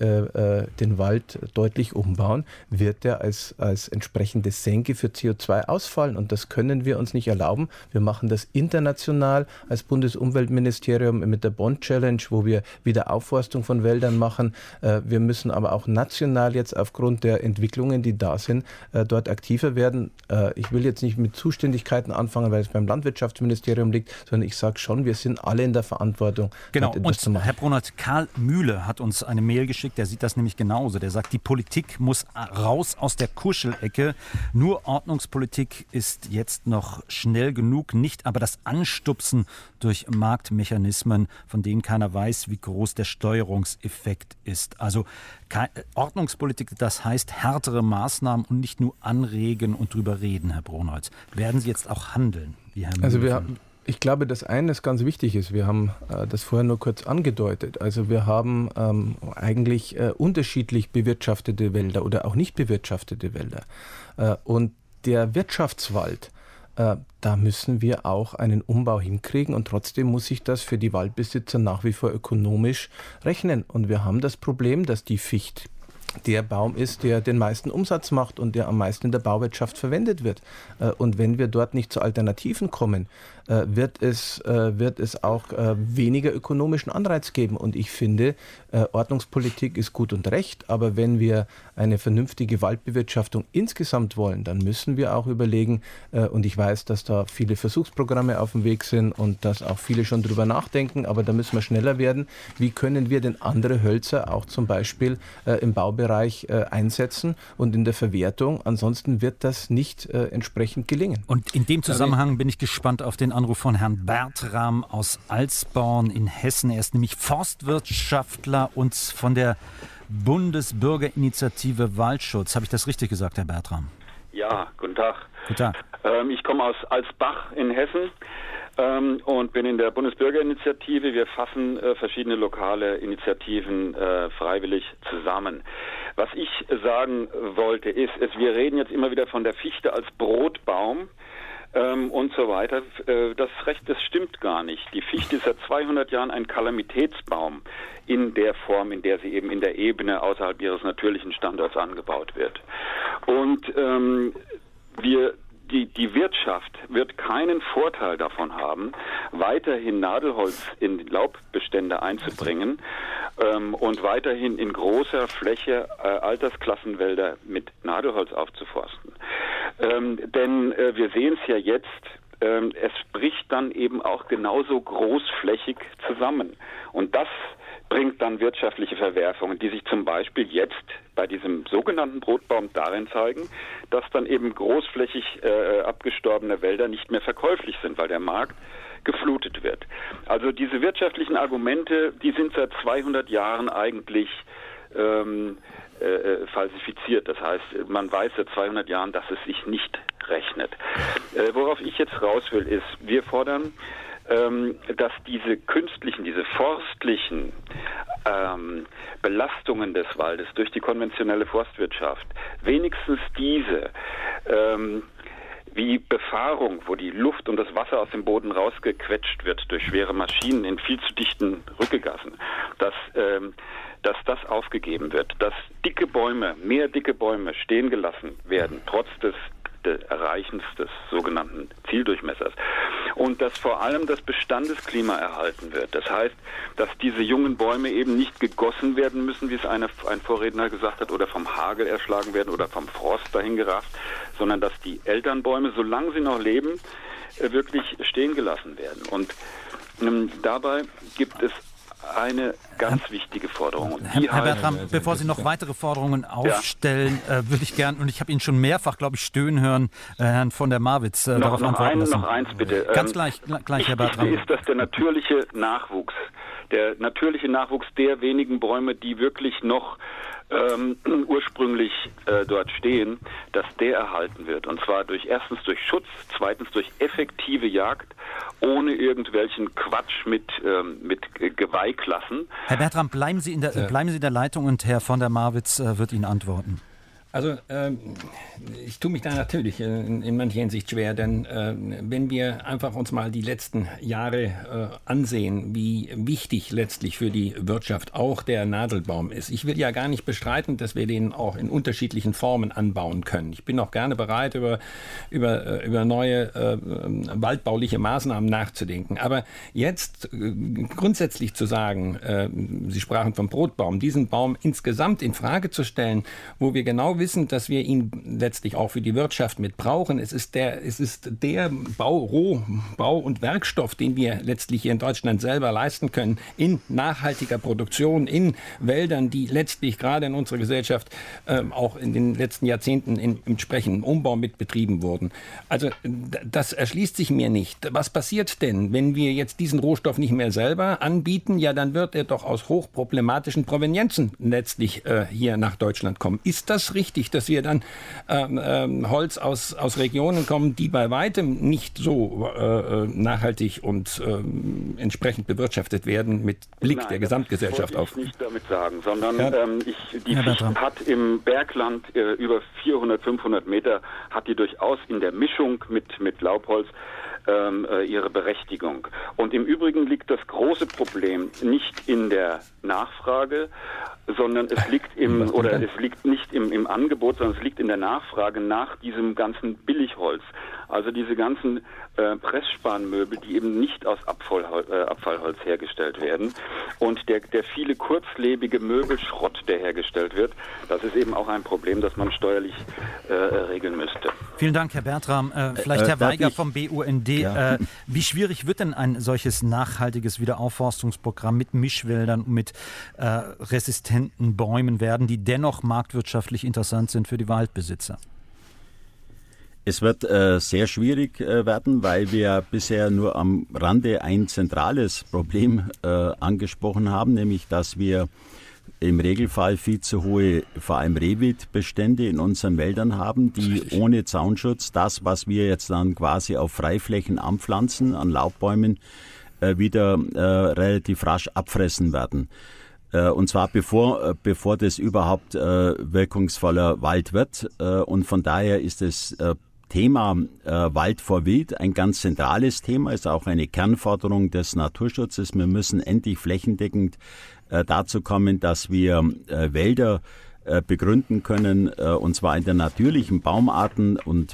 den Wald deutlich umbauen, wird der als entsprechende Senke für CO2 ausfallen. Und das können wir uns nicht erlauben. Wir machen das international als Bundesumweltministerium mit der Bond Challenge, wo wir wieder Aufforstung von Wäldern machen. Wir müssen aber auch national jetzt aufgrund der Entwicklungen, die da sind, dort aktiver werden. Ich will jetzt nicht mit Zuständigkeiten anfangen, weil es beim Landwirtschaftsministerium liegt, sondern ich sage schon, wir sind alle in der Verantwortung. Genau, und Herr Brunert, Karl Mühle hat uns eine Mail geschickt, der sieht das nämlich genauso. Der sagt, die Politik muss raus aus der Kuschelecke. Nur Ordnungspolitik ist jetzt noch schnell genug, nicht aber das Anstupsen durch Marktmechanismen, von denen keiner weiß, wie groß der Steuerungseffekt ist. Also Ordnungspolitik, das heißt härtere Maßnahmen und nicht nur anregen und drüber reden, Herr Brunert. Werden Sie jetzt auch handeln, wie Herr Mühle? Ich glaube, dass eines ganz wichtig ist. Wir haben das vorher nur kurz angedeutet. Also wir haben eigentlich unterschiedlich bewirtschaftete Wälder oder auch nicht bewirtschaftete Wälder. Und der Wirtschaftswald, da müssen wir auch einen Umbau hinkriegen und trotzdem muss sich das für die Waldbesitzer nach wie vor ökonomisch rechnen. Und wir haben das Problem, dass die Fichte der Baum ist, der den meisten Umsatz macht und der am meisten in der Bauwirtschaft verwendet wird. Und wenn wir dort nicht zu Alternativen kommen, wird es auch weniger ökonomischen Anreiz geben. Und ich finde, Ordnungspolitik ist gut und recht, aber wenn wir eine vernünftige Waldbewirtschaftung insgesamt wollen, dann müssen wir auch überlegen, und ich weiß, dass da viele Versuchsprogramme auf dem Weg sind und dass auch viele schon drüber nachdenken, aber da müssen wir schneller werden. Wie können wir denn andere Hölzer auch zum Beispiel im Baubereich einsetzen und in der Verwertung? Ansonsten wird das nicht entsprechend gelingen. Und in dem Zusammenhang bin ich gespannt auf den Anruf von Herrn Bertram aus Alsborn in Hessen. Er ist nämlich Forstwirtschaftler und von der Bundesbürgerinitiative Waldschutz. Habe ich das richtig gesagt, Herr Bertram? Ja, guten Tag. Guten Tag. Ich komme aus Alsbach in Hessen und bin in der Bundesbürgerinitiative. Wir fassen verschiedene lokale Initiativen freiwillig zusammen. Was ich sagen wollte ist, wir reden jetzt immer wieder von der Fichte als Brotbaum. Und so weiter. Das stimmt gar nicht. Die Fichte ist seit 200 Jahren ein Kalamitätsbaum in der Form, in der sie eben in der Ebene außerhalb ihres natürlichen Standorts angebaut wird. Und die Wirtschaft wird keinen Vorteil davon haben, weiterhin Nadelholz in Laubbestände einzubringen und weiterhin in großer Fläche Altersklassenwälder mit Nadelholz aufzuforsten. Denn wir sehen es ja jetzt, es bricht dann eben auch genauso großflächig zusammen. Und das bringt dann wirtschaftliche Verwerfungen, die sich zum Beispiel jetzt bei diesem sogenannten Brotbaum darin zeigen, dass dann eben großflächig abgestorbene Wälder nicht mehr verkäuflich sind, weil der Markt geflutet wird. Also diese wirtschaftlichen Argumente, die sind seit 200 Jahren eigentlich falsifiziert. Das heißt, man weiß seit 200 Jahren, dass es sich nicht rechnet. Worauf ich jetzt raus will, ist, wir fordern, dass diese forstlichen Belastungen des Waldes durch die konventionelle Forstwirtschaft, wenigstens diese, wie Befahrung, wo die Luft und das Wasser aus dem Boden rausgequetscht wird durch schwere Maschinen in viel zu dichten Rückegassen, dass das aufgegeben wird, dass mehr dicke Bäume stehen gelassen werden, trotz des Erreichens des sogenannten Zieldurchmessers. Und dass vor allem das Bestandesklima erhalten wird. Das heißt, dass diese jungen Bäume eben nicht gegossen werden müssen, wie es ein Vorredner gesagt hat, oder vom Hagel erschlagen werden oder vom Frost dahingerafft, sondern dass die Elternbäume, solange sie noch leben, wirklich stehen gelassen werden. Und dabei gibt es eine ganz wichtige Forderung. Und Herr Bertram, bevor Sie noch weitere Forderungen aufstellen, würde ich gern, und ich habe Ihnen schon mehrfach, glaube ich, stöhnen hören, Herrn von der Marwitz darauf antworten lassen. Noch eins bitte. Ganz gleich, Herr Bertram. Ist das der natürliche Nachwuchs der wenigen Bäume, die wirklich noch ursprünglich dort stehen, dass der erhalten wird. Und zwar erstens durch Schutz, zweitens durch effektive Jagd, ohne irgendwelchen Quatsch mit Geweihklassen. Herr Bertram, bleiben Sie in der Leitung und Herr von der Marwitz wird Ihnen antworten. Also ich tue mich da natürlich in mancher Hinsicht schwer, denn wenn wir einfach uns mal die letzten Jahre ansehen, wie wichtig letztlich für die Wirtschaft auch der Nadelbaum ist. Ich will ja gar nicht bestreiten, dass wir den auch in unterschiedlichen Formen anbauen können. Ich bin auch gerne bereit, über neue waldbauliche Maßnahmen nachzudenken. Aber jetzt grundsätzlich zu sagen, Sie sprachen vom Brotbaum, diesen Baum insgesamt in Frage zu stellen, wo wir genau wissen, dass wir ihn letztlich auch für die Wirtschaft mit brauchen. Es ist der Bau- und Werkstoff, den wir letztlich hier in Deutschland selber leisten können, in nachhaltiger Produktion, in Wäldern, die letztlich gerade in unserer Gesellschaft auch in den letzten Jahrzehnten im entsprechenden Umbau mit betrieben wurden. Also das erschließt sich mir nicht. Was passiert denn, wenn wir jetzt diesen Rohstoff nicht mehr selber anbieten? Ja, dann wird er doch aus hochproblematischen Provenienzen letztlich hier nach Deutschland kommen. Ist das richtig, dass wir dann Holz aus Regionen kommen, die bei weitem nicht so nachhaltig und entsprechend bewirtschaftet werden mit Blick der Gesamtgesellschaft auf? Das wollte ich nicht damit sagen, sondern die Fichten hat im Bergland über 400, 500 Meter, hat die durchaus in der Mischung mit Laubholz ihre Berechtigung. Und im Übrigen liegt das große Problem nicht in der Nachfrage, sondern es liegt nicht im Angebot, sondern es liegt in der Nachfrage nach diesem ganzen Billigholz. Also diese ganzen Pressspanmöbel, die eben nicht aus Abfallholz hergestellt werden. Und der viele kurzlebige Möbelschrott, der hergestellt wird, das ist eben auch ein Problem, das man steuerlich regeln müsste. Vielen Dank, Herr Bertram. Vielleicht Herr Weiger vom BUND. Ja. Wie schwierig wird denn ein solches nachhaltiges Wiederaufforstungsprogramm mit Mischwäldern und mit resistenten Bäumen werden, die dennoch marktwirtschaftlich interessant sind für die Waldbesitzer? Es wird sehr schwierig werden, weil wir bisher nur am Rande ein zentrales Problem angesprochen haben, nämlich dass wir im Regelfall viel zu hohe, vor allem Rehwildbestände in unseren Wäldern haben, die ohne Zaunschutz das, was wir jetzt dann quasi auf Freiflächen anpflanzen, an Laubbäumen, wieder relativ rasch abfressen werden. Und zwar bevor das überhaupt wirkungsvoller Wald wird. Und von daher ist das Thema Wald vor Wild ein ganz zentrales Thema, ist auch eine Kernforderung des Naturschutzes. Wir müssen endlich flächendeckend dazu kommen, dass wir Wälder begründen können, und zwar in der natürlichen Baumarten- und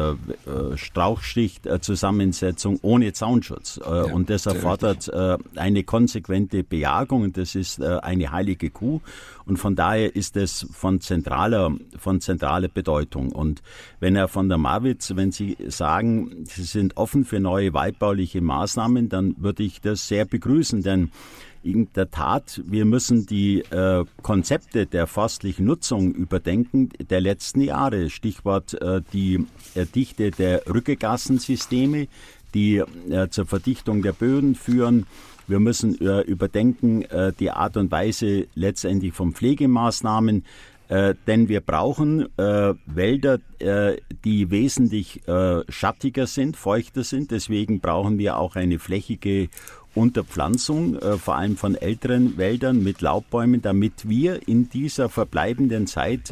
Strauchschichtzusammensetzung ohne Zaunschutz. Und das erfordert eine konsequente Bejagung, und das ist eine heilige Kuh. Und von daher ist es von zentraler Bedeutung. Und wenn Herr von der Marwitz, wenn Sie sagen, Sie sind offen für neue waldbauliche Maßnahmen, dann würde ich das sehr begrüßen, denn in der Tat, wir müssen die Konzepte der forstlichen Nutzung überdenken der letzten Jahre. Stichwort die Dichte der Rückegassensysteme, die zur Verdichtung der Böden führen. Wir müssen überdenken die Art und Weise letztendlich von Pflegemaßnahmen, denn wir brauchen Wälder, die wesentlich schattiger sind, feuchter sind. Deswegen brauchen wir auch eine flächige Unterpflanzung, vor allem von älteren Wäldern mit Laubbäumen, damit wir in dieser verbleibenden Zeit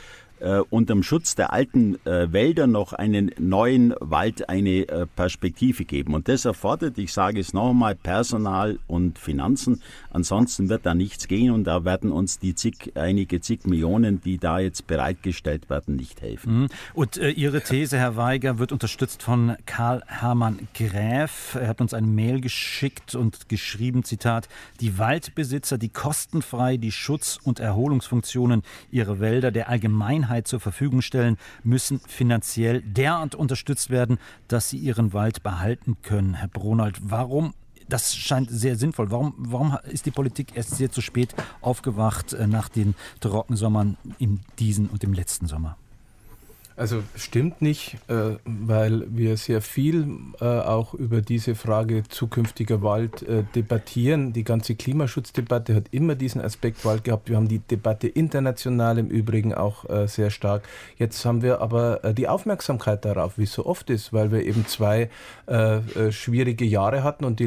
unterm Schutz der alten Wälder noch einen neuen Wald eine Perspektive geben. Und das erfordert, ich sage es noch einmal, Personal und Finanzen. Ansonsten wird da nichts gehen und da werden uns die einige zig Millionen, die da jetzt bereitgestellt werden, nicht helfen. Und Ihre These, Herr Weiger, wird unterstützt von Karl-Hermann Gräf. Er hat uns eine Mail geschickt und geschrieben, Zitat, die Waldbesitzer, die kostenfrei die Schutz- und Erholungsfunktionen ihrer Wälder der Allgemeinheit zur Verfügung stellen, müssen finanziell derart unterstützt werden, dass sie ihren Wald behalten können. Herr Bronold, warum, das scheint sehr sinnvoll, warum ist die Politik erst sehr zu spät aufgewacht nach den Trockensommern in diesen und im letzten Sommer? Also stimmt nicht, weil wir sehr viel auch über diese Frage zukünftiger Wald debattieren. Die ganze Klimaschutzdebatte hat immer diesen Aspekt Wald gehabt. Wir haben die Debatte international im Übrigen auch sehr stark. Jetzt haben wir aber die Aufmerksamkeit darauf, wie es so oft ist, weil wir eben 2 schwierige Jahre hatten und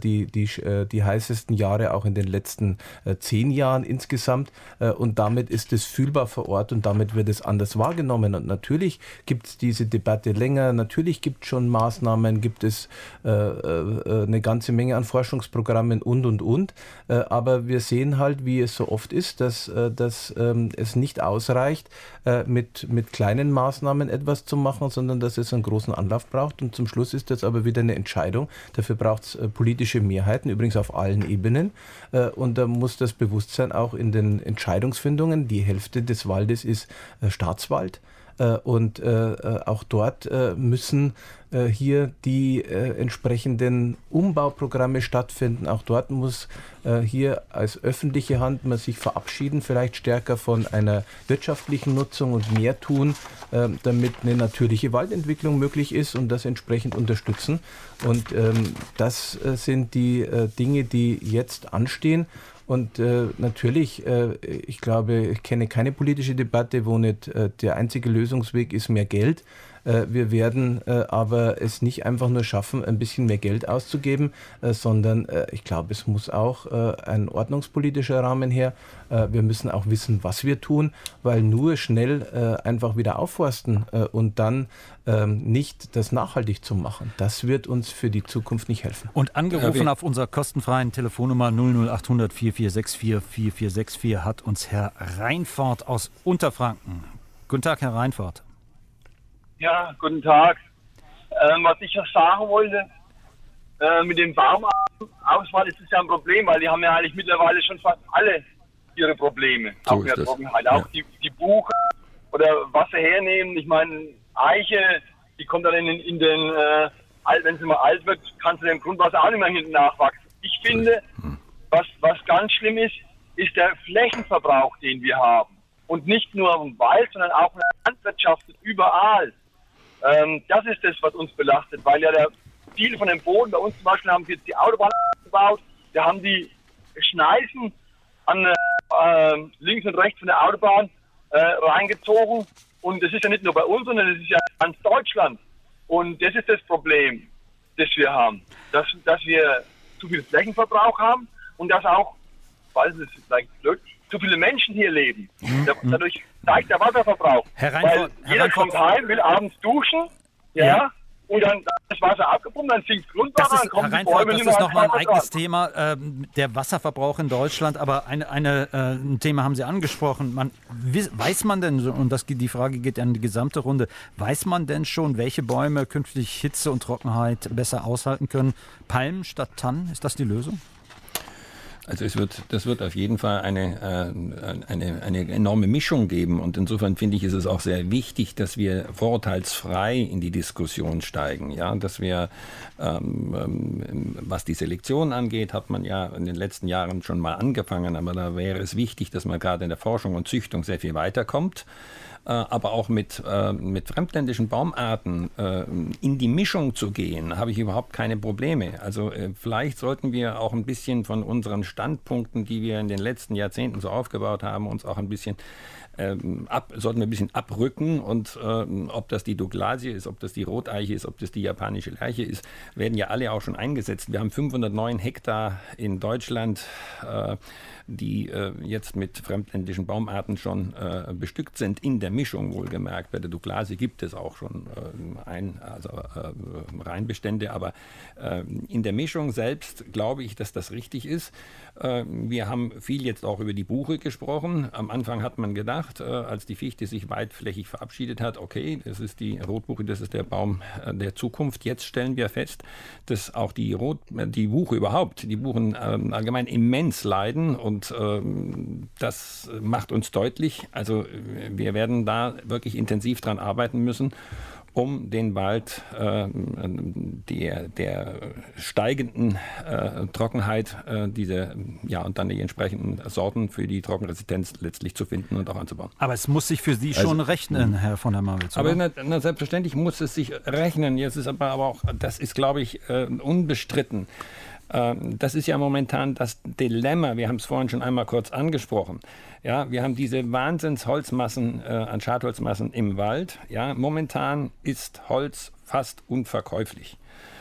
die heißesten Jahre auch in den letzten 10 Jahren insgesamt. Und damit ist es fühlbar vor Ort und damit wird es anders wahrgenommen. Und natürlich gibt es diese Debatte länger, natürlich gibt es schon Maßnahmen, gibt es eine ganze Menge an Forschungsprogrammen und. Aber wir sehen halt, wie es so oft ist, dass es nicht ausreicht, mit kleinen Maßnahmen etwas zu machen, sondern dass es einen großen Anlauf braucht. Und zum Schluss ist das aber wieder eine Entscheidung. Dafür braucht es politische Mehrheiten, übrigens auf allen Ebenen. Und da muss das Bewusstsein auch in den Entscheidungsfindungen, die Hälfte des Waldes ist Staatswald. Und auch dort müssen hier die entsprechenden Umbauprogramme stattfinden. Auch dort muss hier als öffentliche Hand man sich verabschieden, vielleicht stärker von einer wirtschaftlichen Nutzung und mehr tun, damit eine natürliche Waldentwicklung möglich ist und das entsprechend unterstützen. Und das sind die Dinge, die jetzt anstehen. Und natürlich, ich glaube, ich kenne keine politische Debatte, wo nicht der einzige Lösungsweg ist mehr Geld. Wir werden aber es nicht einfach nur schaffen, ein bisschen mehr Geld auszugeben, sondern ich glaube, es muss auch ein ordnungspolitischer Rahmen her. Wir müssen auch wissen, was wir tun, weil nur schnell einfach wieder aufforsten und dann nicht das nachhaltig zu machen, das wird uns für die Zukunft nicht helfen. Und angerufen auf unserer kostenfreien Telefonnummer 00800 4464 4464 hat uns Herr Reinfort aus Unterfranken. Guten Tag, Herr Reinfort. Ja, guten Tag. Was ich noch sagen wollte, mit dem Baumauswahl ist es ja ein Problem, weil die haben ja eigentlich mittlerweile schon fast alle ihre Probleme. So auch mit der Trockenheit. Ja. Auch die Buche oder Wasser hernehmen. Ich meine, Eiche, die kommt dann in den, wenn sie mal alt wird, kannst du dem Grundwasser auch nicht mehr hinten nachwachsen. Ich finde, was ganz schlimm ist der Flächenverbrauch, den wir haben. Und nicht nur im Wald, sondern auch in der Landwirtschaft überall. Das ist das, was uns belastet, weil ja viele von dem Boden, bei uns zum Beispiel haben sie jetzt die Autobahn gebaut, da haben die Schneisen an links und rechts von der Autobahn reingezogen und das ist ja nicht nur bei uns, sondern das ist ja ganz Deutschland und das ist das Problem, das wir haben, dass wir zu viel Flächenverbrauch haben und dass auch, weil es vielleicht blöd, zu viele Menschen hier leben. Dadurch steigt der Wasserverbrauch. Herr Reinfort, weil jeder kommt heim, will abends duschen, ja. Und dann das Wasser abgepumpt, dann sinkt Grundwasser, dann kommen die Bäume nicht mehr. Das ist nochmal ein eigenes Thema, der Wasserverbrauch in Deutschland. Aber ein Thema haben Sie angesprochen. Weiß man denn, und die Frage geht an die gesamte Runde, weiß man denn schon, welche Bäume künftig Hitze und Trockenheit besser aushalten können? Palmen statt Tannen, ist das die Lösung? Also das wird auf jeden Fall eine enorme Mischung geben und insofern finde ich, ist es auch sehr wichtig, dass wir vorurteilsfrei in die Diskussion steigen, ja, dass wir, was die Selektion angeht, hat man ja in den letzten Jahren schon mal angefangen, aber da wäre es wichtig, dass man gerade in der Forschung und Züchtung sehr viel weiterkommt. aber auch mit fremdländischen Baumarten in die Mischung zu gehen, habe ich überhaupt keine Probleme. Also vielleicht sollten wir auch ein bisschen von unseren Standpunkten, die wir in den letzten Jahrzehnten so aufgebaut haben, uns auch ein bisschen sollten wir ein bisschen abrücken, und ob das die Douglasie ist, ob das die Roteiche ist, ob das die japanische Lärche ist, werden ja alle auch schon eingesetzt. Wir haben 509 Hektar in Deutschland, die jetzt mit fremdländischen Baumarten schon bestückt sind, in der Mischung wohlgemerkt. Bei der Douglasie gibt es auch schon Reinbestände, aber in der Mischung selbst glaube ich, dass das richtig ist. Wir haben viel jetzt auch über die Buche gesprochen. Am Anfang hat man gedacht, als die Fichte sich weitflächig verabschiedet hat, okay, das ist die Rotbuche, das ist der Baum der Zukunft. Jetzt stellen wir fest, dass auch die Buche überhaupt, die Buchen allgemein immens leiden, und das macht uns deutlich, also wir werden da wirklich intensiv dran arbeiten müssen, um den Wald der steigenden Trockenheit und dann die entsprechenden Sorten für die Trockenresistenz letztlich zu finden und auch anzubauen. Aber es muss sich für Sie schon rechnen, Herr von der Marwitz. Aber selbstverständlich muss es sich rechnen. Jetzt ist aber auch, das ist, glaube ich, unbestritten. Das ist ja momentan das Dilemma. Wir haben es vorhin schon einmal kurz angesprochen. Ja, wir haben diese Wahnsinns-Holzmassen an Schadholzmassen im Wald. Ja, momentan ist Holz fast unverkäuflich.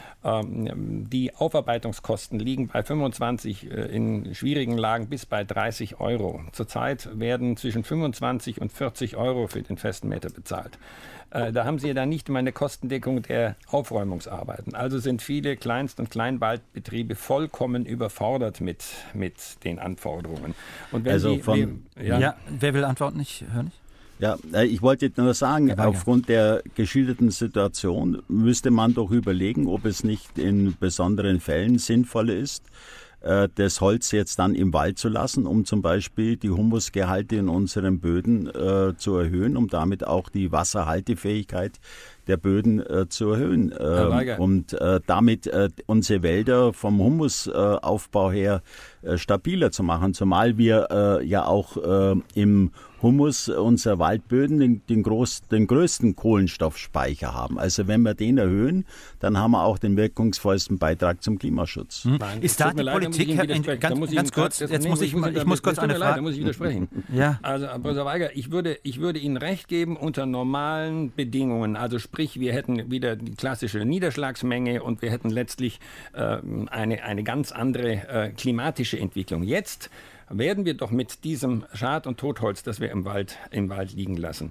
Die Aufarbeitungskosten liegen bei 25, in schwierigen Lagen bis bei 30 Euro. Zurzeit werden zwischen 25 und 40 Euro für den festen Meter bezahlt. Da haben Sie ja dann nicht mal eine Kostendeckung der Aufräumungsarbeiten. Also sind viele Kleinst- und Kleinwaldbetriebe vollkommen überfordert mit den Anforderungen. Und wenn wer will antworten? Ich höre nicht. Ja, ich wollte nur sagen, aufgrund der geschilderten Situation müsste man doch überlegen, ob es nicht in besonderen Fällen sinnvoller ist, das Holz jetzt dann im Wald zu lassen, um zum Beispiel die Humusgehalte in unseren Böden zu erhöhen, um damit auch die Wasserhaltefähigkeit der Böden zu erhöhen und damit unsere Wälder vom Humusaufbau her stabiler zu machen, zumal wir ja auch im Humus unserer Waldböden den größten Kohlenstoffspeicher haben. Also wenn wir den erhöhen, dann haben wir auch den wirkungsvollsten Beitrag zum Klimaschutz. Nein, ist da die Politik, ganz kurz, ich muss kurz eine Frage. Da muss ich widersprechen. Ja. Also, Professor Weiger, ich würde Ihnen recht geben unter normalen Bedingungen. Also sprich, wir hätten wieder die klassische Niederschlagsmenge und wir hätten letztlich eine ganz andere klimatische Entwicklung. Jetzt werden wir doch mit diesem Schad- und Totholz, das wir im Wald liegen lassen,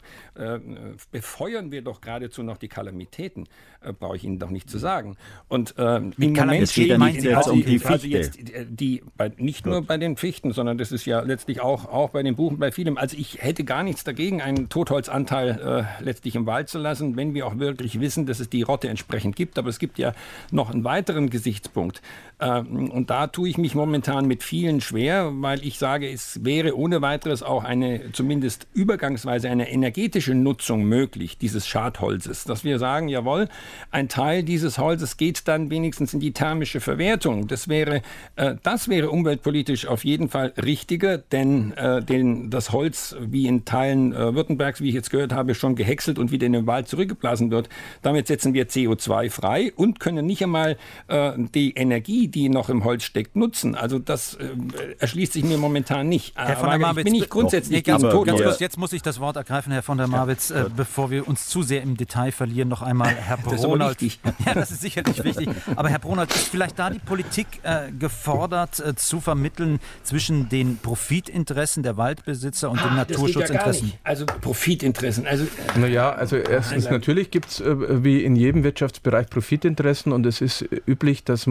befeuern wir doch geradezu noch die Kalamitäten, brauche ich Ihnen doch nicht zu sagen. Und im Moment geht es um die Fichte. Nicht nur bei den Fichten, sondern das ist ja letztlich auch bei den Buchen, bei vielem. Also ich hätte gar nichts dagegen, einen Totholzanteil letztlich im Wald zu lassen, wenn wir auch wirklich wissen, dass es die Rotte entsprechend gibt. Aber es gibt ja noch einen weiteren Gesichtspunkt. Und da tue ich mich momentan mit vielen schwer, weil ich sage, es wäre ohne weiteres auch zumindest übergangsweise eine energetische Nutzung möglich, dieses Schadholzes. Dass wir sagen, jawohl, ein Teil dieses Holzes geht dann wenigstens in die thermische Verwertung. Das wäre umweltpolitisch auf jeden Fall richtiger, denn das Holz, wie in Teilen Württembergs, wie ich jetzt gehört habe, schon gehäckselt und wieder in den Wald zurückgeblasen wird, damit setzen wir CO2 frei und können nicht einmal die Energie, die noch im Holz steckt, nutzen. Also das erschließt sich mir momentan nicht. Herr von der Marwitz, ich bin nicht grundsätzlich ganz kurz, jetzt muss ich das Wort ergreifen, Herr von der Marwitz, bevor wir uns zu sehr im Detail verlieren, noch einmal Herr Bronold. Ja, das ist sicherlich wichtig. Aber Herr Bronold, ist vielleicht da die Politik gefordert, zu vermitteln zwischen den Profitinteressen der Waldbesitzer und den Naturschutzinteressen? Also Profitinteressen. Also erstens, natürlich gibt es wie in jedem Wirtschaftsbereich Profitinteressen, und es ist üblich, dass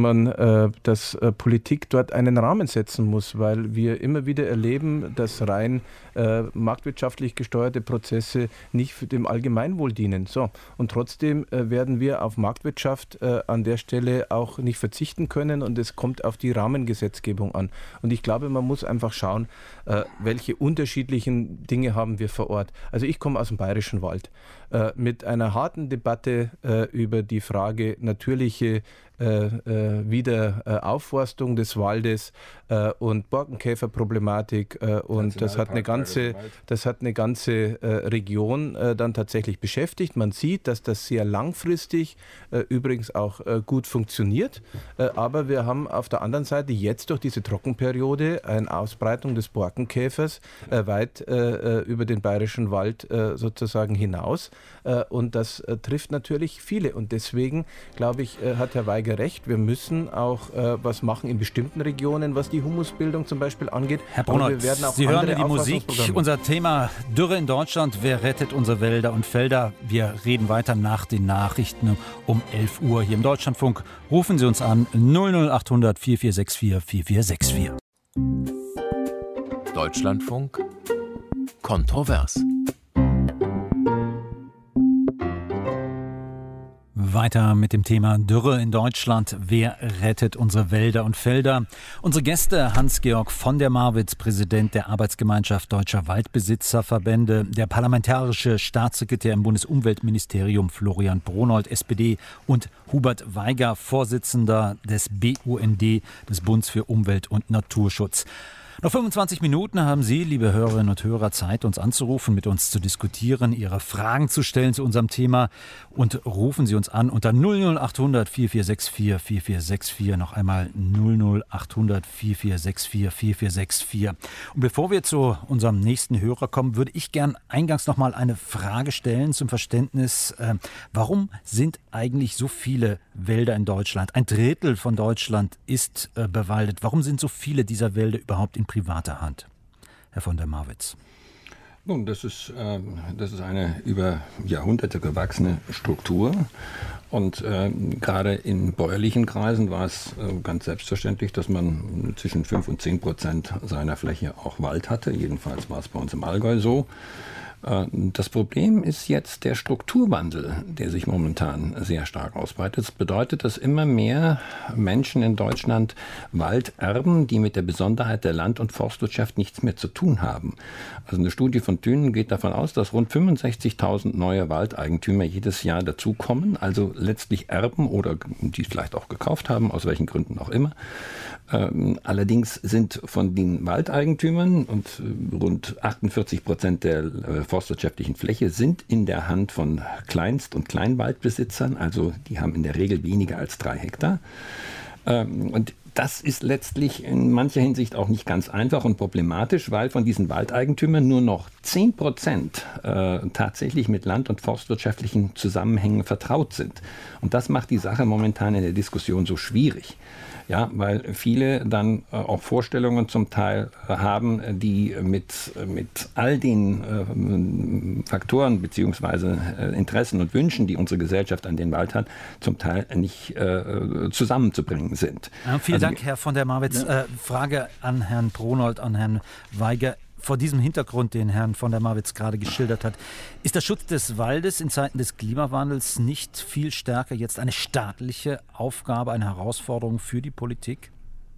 Politik dort einen Rahmen setzen muss, weil wir immer wieder erleben, dass rein marktwirtschaftlich gesteuerte Prozesse nicht für dem Allgemeinwohl dienen. So. Und trotzdem werden wir auf Marktwirtschaft an der Stelle auch nicht verzichten können, und es kommt auf die Rahmengesetzgebung an. Und ich glaube, man muss einfach schauen, welche unterschiedlichen Dinge haben wir vor Ort. Also ich komme aus dem Bayerischen Wald. mit einer harten Debatte über die Frage natürliche Wiederaufforstung des Waldes und Borkenkäferproblematik und das hat eine ganze Region dann tatsächlich beschäftigt. Man sieht, dass das sehr langfristig übrigens auch gut funktioniert, aber wir haben auf der anderen Seite jetzt durch diese Trockenperiode eine Ausbreitung des Borkenkäfers weit über den bayerischen Wald sozusagen hinaus und das trifft natürlich viele und deswegen, glaube ich, hat Herr Weiger recht. Wir müssen auch was machen in bestimmten Regionen, was die Humusbildung zum Beispiel angeht. Herr Brunold, Sie hören die Musik. Unser Thema Dürre in Deutschland. Wer rettet unsere Wälder und Felder? Wir reden weiter nach den Nachrichten um 11 Uhr hier im Deutschlandfunk. Rufen Sie uns an 00800 4464 4464. Deutschlandfunk kontrovers. Weiter mit dem Thema Dürre in Deutschland. Wer rettet unsere Wälder und Felder? Unsere Gäste Hans-Georg von der Marwitz, Präsident der Arbeitsgemeinschaft Deutscher Waldbesitzerverbände, der parlamentarische Staatssekretär im Bundesumweltministerium Florian Brunold, SPD, und Hubert Weiger, Vorsitzender des BUND, des Bundes für Umwelt und Naturschutz. Noch 25 Minuten haben Sie, liebe Hörerinnen und Hörer, Zeit, uns anzurufen, mit uns zu diskutieren, Ihre Fragen zu stellen zu unserem Thema. Und rufen Sie uns an unter 00800 4464 4464. Noch einmal 00800 4464 4464. Und bevor wir zu unserem nächsten Hörer kommen, würde ich gern eingangs noch mal eine Frage stellen zum Verständnis. Warum sind eigentlich so viele Wälder in Deutschland? 1/3 von Deutschland ist bewaldet. Warum sind so viele dieser Wälder überhaupt in privater Hand? Herr von der Marwitz. Nun, das ist eine über Jahrhunderte gewachsene Struktur. Und gerade in bäuerlichen Kreisen war es ganz selbstverständlich, dass man zwischen 5 und 10% seiner Fläche auch Wald hatte. Jedenfalls war es bei uns im Allgäu so. Das Problem ist jetzt der Strukturwandel, der sich momentan sehr stark ausbreitet. Das bedeutet, dass immer mehr Menschen in Deutschland Wald erben, die mit der Besonderheit der Land- und Forstwirtschaft nichts mehr zu tun haben. Also eine Studie von Thünen geht davon aus, dass rund 65.000 neue Waldeigentümer jedes Jahr dazukommen, also letztlich erben oder die vielleicht auch gekauft haben, aus welchen Gründen auch immer. Allerdings sind von den Waldeigentümern und rund 48% der forstwirtschaftlichen Fläche sind in der Hand von Kleinst- und Kleinwaldbesitzern, also die haben in der Regel weniger als 3 Hektar. Und das ist letztlich in mancher Hinsicht auch nicht ganz einfach und problematisch, weil von diesen Waldeigentümern nur noch 10% tatsächlich mit land- und forstwirtschaftlichen Zusammenhängen vertraut sind. Und das macht die Sache momentan in der Diskussion so schwierig. Ja, weil viele dann auch Vorstellungen zum Teil haben, die mit all den Faktoren bzw. Interessen und Wünschen, die unsere Gesellschaft an den Wald hat, zum Teil nicht zusammenzubringen sind. Ja, vielen Dank, Herr von der Marwitz. Frage an Herrn Brunold, an Herrn Weiger. Vor diesem Hintergrund, den Herrn von der Marwitz gerade geschildert hat, ist der Schutz des Waldes in Zeiten des Klimawandels nicht viel stärker jetzt eine staatliche Aufgabe, eine Herausforderung für die Politik?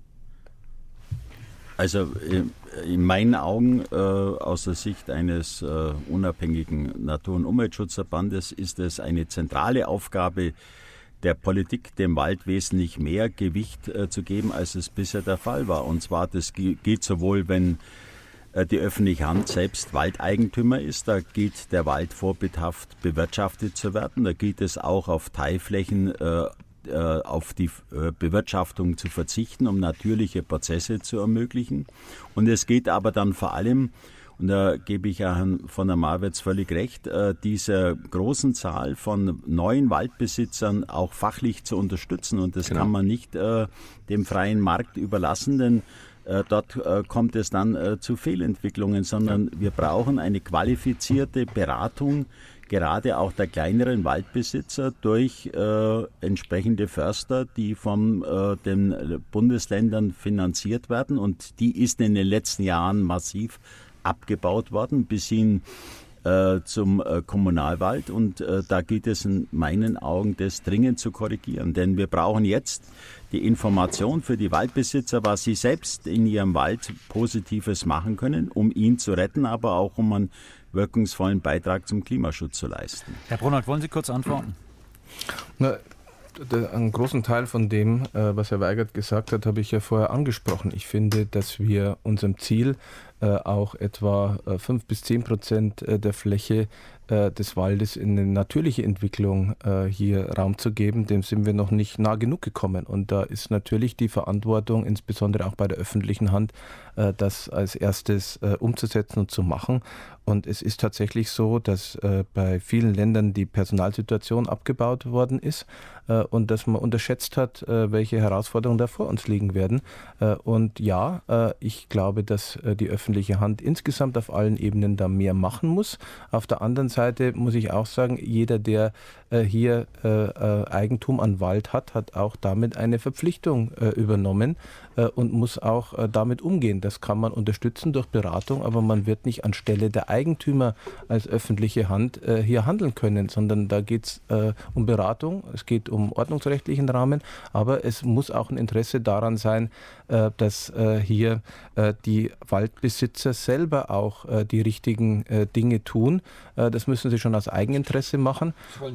Also in meinen Augen aus der Sicht eines unabhängigen Natur- und Umweltschutzverbandes ist es eine zentrale Aufgabe der Politik, dem Wald wesentlich mehr Gewicht zu geben, als es bisher der Fall war. Und zwar, das gilt sowohl, wenn die öffentliche Hand selbst Waldeigentümer ist, da gilt der Wald vorbildhaft bewirtschaftet zu werden. Da gilt es auch auf Teilflächen auf die Bewirtschaftung zu verzichten, um natürliche Prozesse zu ermöglichen. Und es geht aber dann vor allem, und da gebe ich Herrn von der Marwitz völlig recht, dieser großen Zahl von neuen Waldbesitzern auch fachlich zu unterstützen. Und das kann man nicht dem freien Markt überlassen, denn dort kommt es dann zu Fehlentwicklungen, sondern wir brauchen eine qualifizierte Beratung, gerade auch der kleineren Waldbesitzer durch entsprechende Förster, die von den Bundesländern finanziert werden. Und die ist in den letzten Jahren massiv abgebaut worden, bis hin zum Kommunalwald. Und da gilt es in meinen Augen, das dringend zu korrigieren. Denn wir brauchen jetzt die Information für die Waldbesitzer, was sie selbst in ihrem Wald Positives machen können, um ihn zu retten, aber auch um einen wirkungsvollen Beitrag zum Klimaschutz zu leisten. Herr Brunert, wollen Sie kurz antworten? Einen großen Teil von dem, was Herr Weigert gesagt hat, habe ich ja vorher angesprochen. Ich finde, dass wir unserem Ziel auch etwa 5-10% der Fläche des Waldes in eine natürliche Entwicklung hier Raum zu geben, dem sind wir noch nicht nah genug gekommen. Und da ist natürlich die Verantwortung, insbesondere auch bei der öffentlichen Hand, das als erstes umzusetzen und zu machen. Und es ist tatsächlich so, dass bei vielen Ländern die Personalsituation abgebaut worden ist und dass man unterschätzt hat, welche Herausforderungen da vor uns liegen werden. Und ja, ich glaube, dass die öffentliche Hand insgesamt auf allen Ebenen da mehr machen muss. Auf der anderen Seite muss ich auch sagen, jeder, der hier Eigentum an Wald hat, hat auch damit eine Verpflichtung übernommen und muss auch damit umgehen. Das kann man unterstützen durch Beratung, aber man wird nicht anstelle der Eigentümer als öffentliche Hand hier handeln können, sondern da geht es um Beratung, es geht um ordnungsrechtlichen Rahmen, aber es muss auch ein Interesse daran sein, dass hier die Waldbesitzer selber auch die richtigen Dinge tun. Das müssen sie schon aus Eigeninteresse machen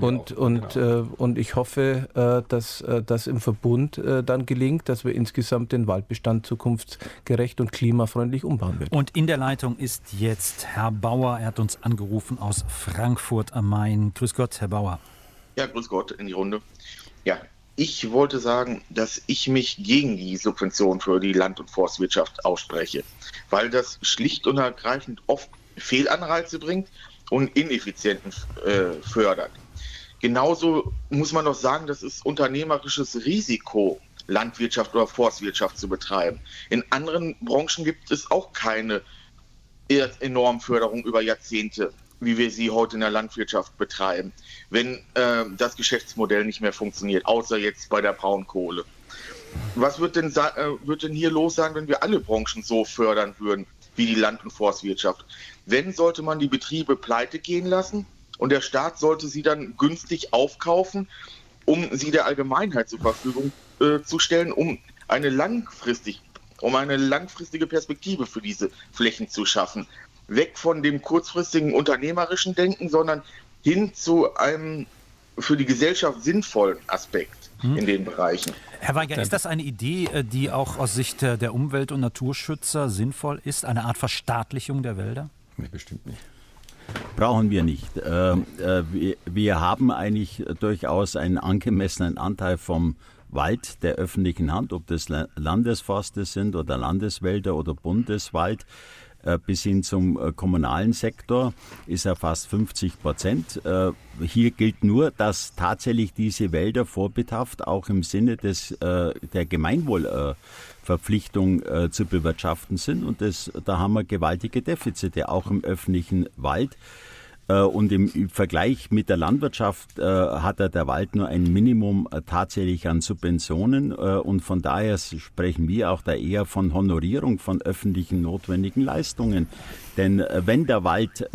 und ich hoffe, dass das im Verbund dann gelingt, dass wir insgesamt den Waldbestand zukunftsgerecht und klimafreundlich umbauen werden. Und in der Leitung ist jetzt Herr Bauer. Er hat uns angerufen aus Frankfurt am Main. Grüß Gott, Herr Bauer. Ja, grüß Gott in die Runde. Ja, ich wollte sagen, dass ich mich gegen die Subvention für die Land- und Forstwirtschaft ausspreche, weil das schlicht und ergreifend oft Fehlanreize bringt und Ineffizienten fördert. Genauso muss man doch sagen, das ist unternehmerisches Risiko, Landwirtschaft oder Forstwirtschaft zu betreiben. In anderen Branchen gibt es auch keine enormen Förderung über Jahrzehnte, wie wir sie heute in der Landwirtschaft betreiben, wenn das Geschäftsmodell nicht mehr funktioniert, außer jetzt bei der Braunkohle. Was wird denn hier los sein, wenn wir alle Branchen so fördern würden wie die Land- und Forstwirtschaft? Wenn, sollte man die Betriebe pleite gehen lassen und der Staat sollte sie dann günstig aufkaufen, um sie der Allgemeinheit zur Verfügung zu stellen, um eine langfristige Perspektive für diese Flächen zu schaffen. Weg von dem kurzfristigen unternehmerischen Denken, sondern hin zu einem für die Gesellschaft sinnvollen Aspekt in den Bereichen. Herr Weigert, ist das eine Idee, die auch aus Sicht der Umwelt- und Naturschützer sinnvoll ist? Eine Art Verstaatlichung der Wälder? Nee, bestimmt nicht. Brauchen wir nicht. Wir haben eigentlich durchaus einen angemessenen Anteil vom Wald der öffentlichen Hand, ob das Landesforste sind oder Landeswälder oder Bundeswald, bis hin zum kommunalen Sektor ist er fast 50%. Hier gilt nur, dass tatsächlich diese Wälder vorbildhaft auch im Sinne der Gemeinwohlverpflichtung zu bewirtschaften sind. Und da haben wir gewaltige Defizite, auch im öffentlichen Wald. Und im Vergleich mit der Landwirtschaft hat der Wald nur ein Minimum tatsächlich an Subventionen. Und von daher sprechen wir auch da eher von Honorierung von öffentlichen notwendigen Leistungen. Denn wenn der Wald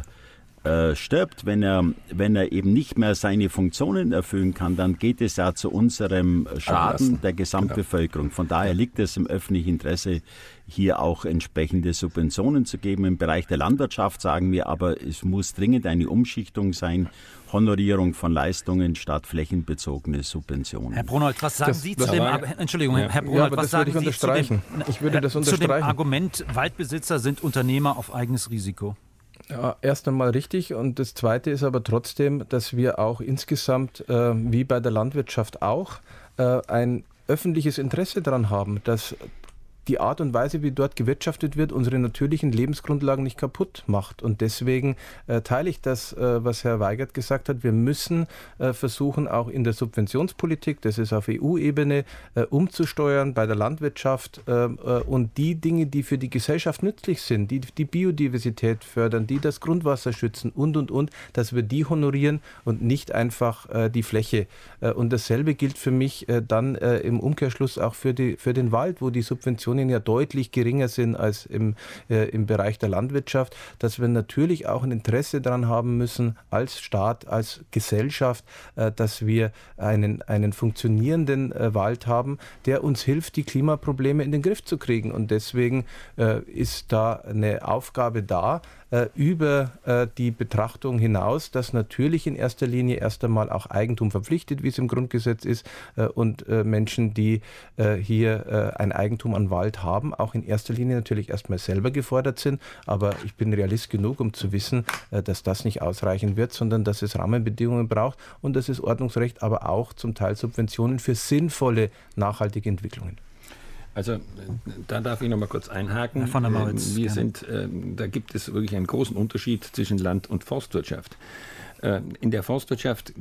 stirbt, wenn er eben nicht mehr seine Funktionen erfüllen kann, dann geht es ja zu unserem Schaden der Gesamtbevölkerung. Von daher liegt es im öffentlichen Interesse, hier auch entsprechende Subventionen zu geben. Im Bereich der Landwirtschaft sagen wir aber, es muss dringend eine Umschichtung sein, Honorierung von Leistungen statt flächenbezogene Subventionen. Herr Brunert, was sagen Sie zu dem Herr Brunert, was sagen Sie zu dem Argument, Waldbesitzer sind Unternehmer auf eigenes Risiko? Ja, erst einmal richtig, und das Zweite ist aber trotzdem, dass wir auch insgesamt, wie bei der Landwirtschaft auch, ein öffentliches Interesse daran haben, dass die Art und Weise, wie dort gewirtschaftet wird, unsere natürlichen Lebensgrundlagen nicht kaputt macht. Und deswegen teile ich das, was Herr Weigert gesagt hat. Wir müssen versuchen, auch in der Subventionspolitik, das ist auf EU-Ebene, umzusteuern bei der Landwirtschaft und die Dinge, die für die Gesellschaft nützlich sind, die Biodiversität fördern, die das Grundwasser schützen und, dass wir die honorieren und nicht einfach die Fläche. Und dasselbe gilt für mich dann im Umkehrschluss auch für den Wald, wo die Subventionen ja deutlich geringer sind als im Bereich der Landwirtschaft, dass wir natürlich auch ein Interesse daran haben müssen, als Staat, als Gesellschaft, dass wir einen funktionierenden Wald haben, der uns hilft, die Klimaprobleme in den Griff zu kriegen. Und deswegen ist da eine Aufgabe da, über die Betrachtung hinaus, dass natürlich in erster Linie erst einmal auch Eigentum verpflichtet, wie es im Grundgesetz ist, und Menschen, die hier ein Eigentum an Wald haben, auch in erster Linie natürlich erstmal selber gefordert sind. Aber ich bin Realist genug, um zu wissen, dass das nicht ausreichen wird, sondern dass es Rahmenbedingungen braucht und dass es Ordnungsrecht, aber auch zum Teil Subventionen für sinnvolle, nachhaltige Entwicklungen. Also da darf ich noch mal kurz einhaken. Von der Maritz, da gibt es wirklich einen großen Unterschied zwischen Land- und Forstwirtschaft. In der Forstwirtschaft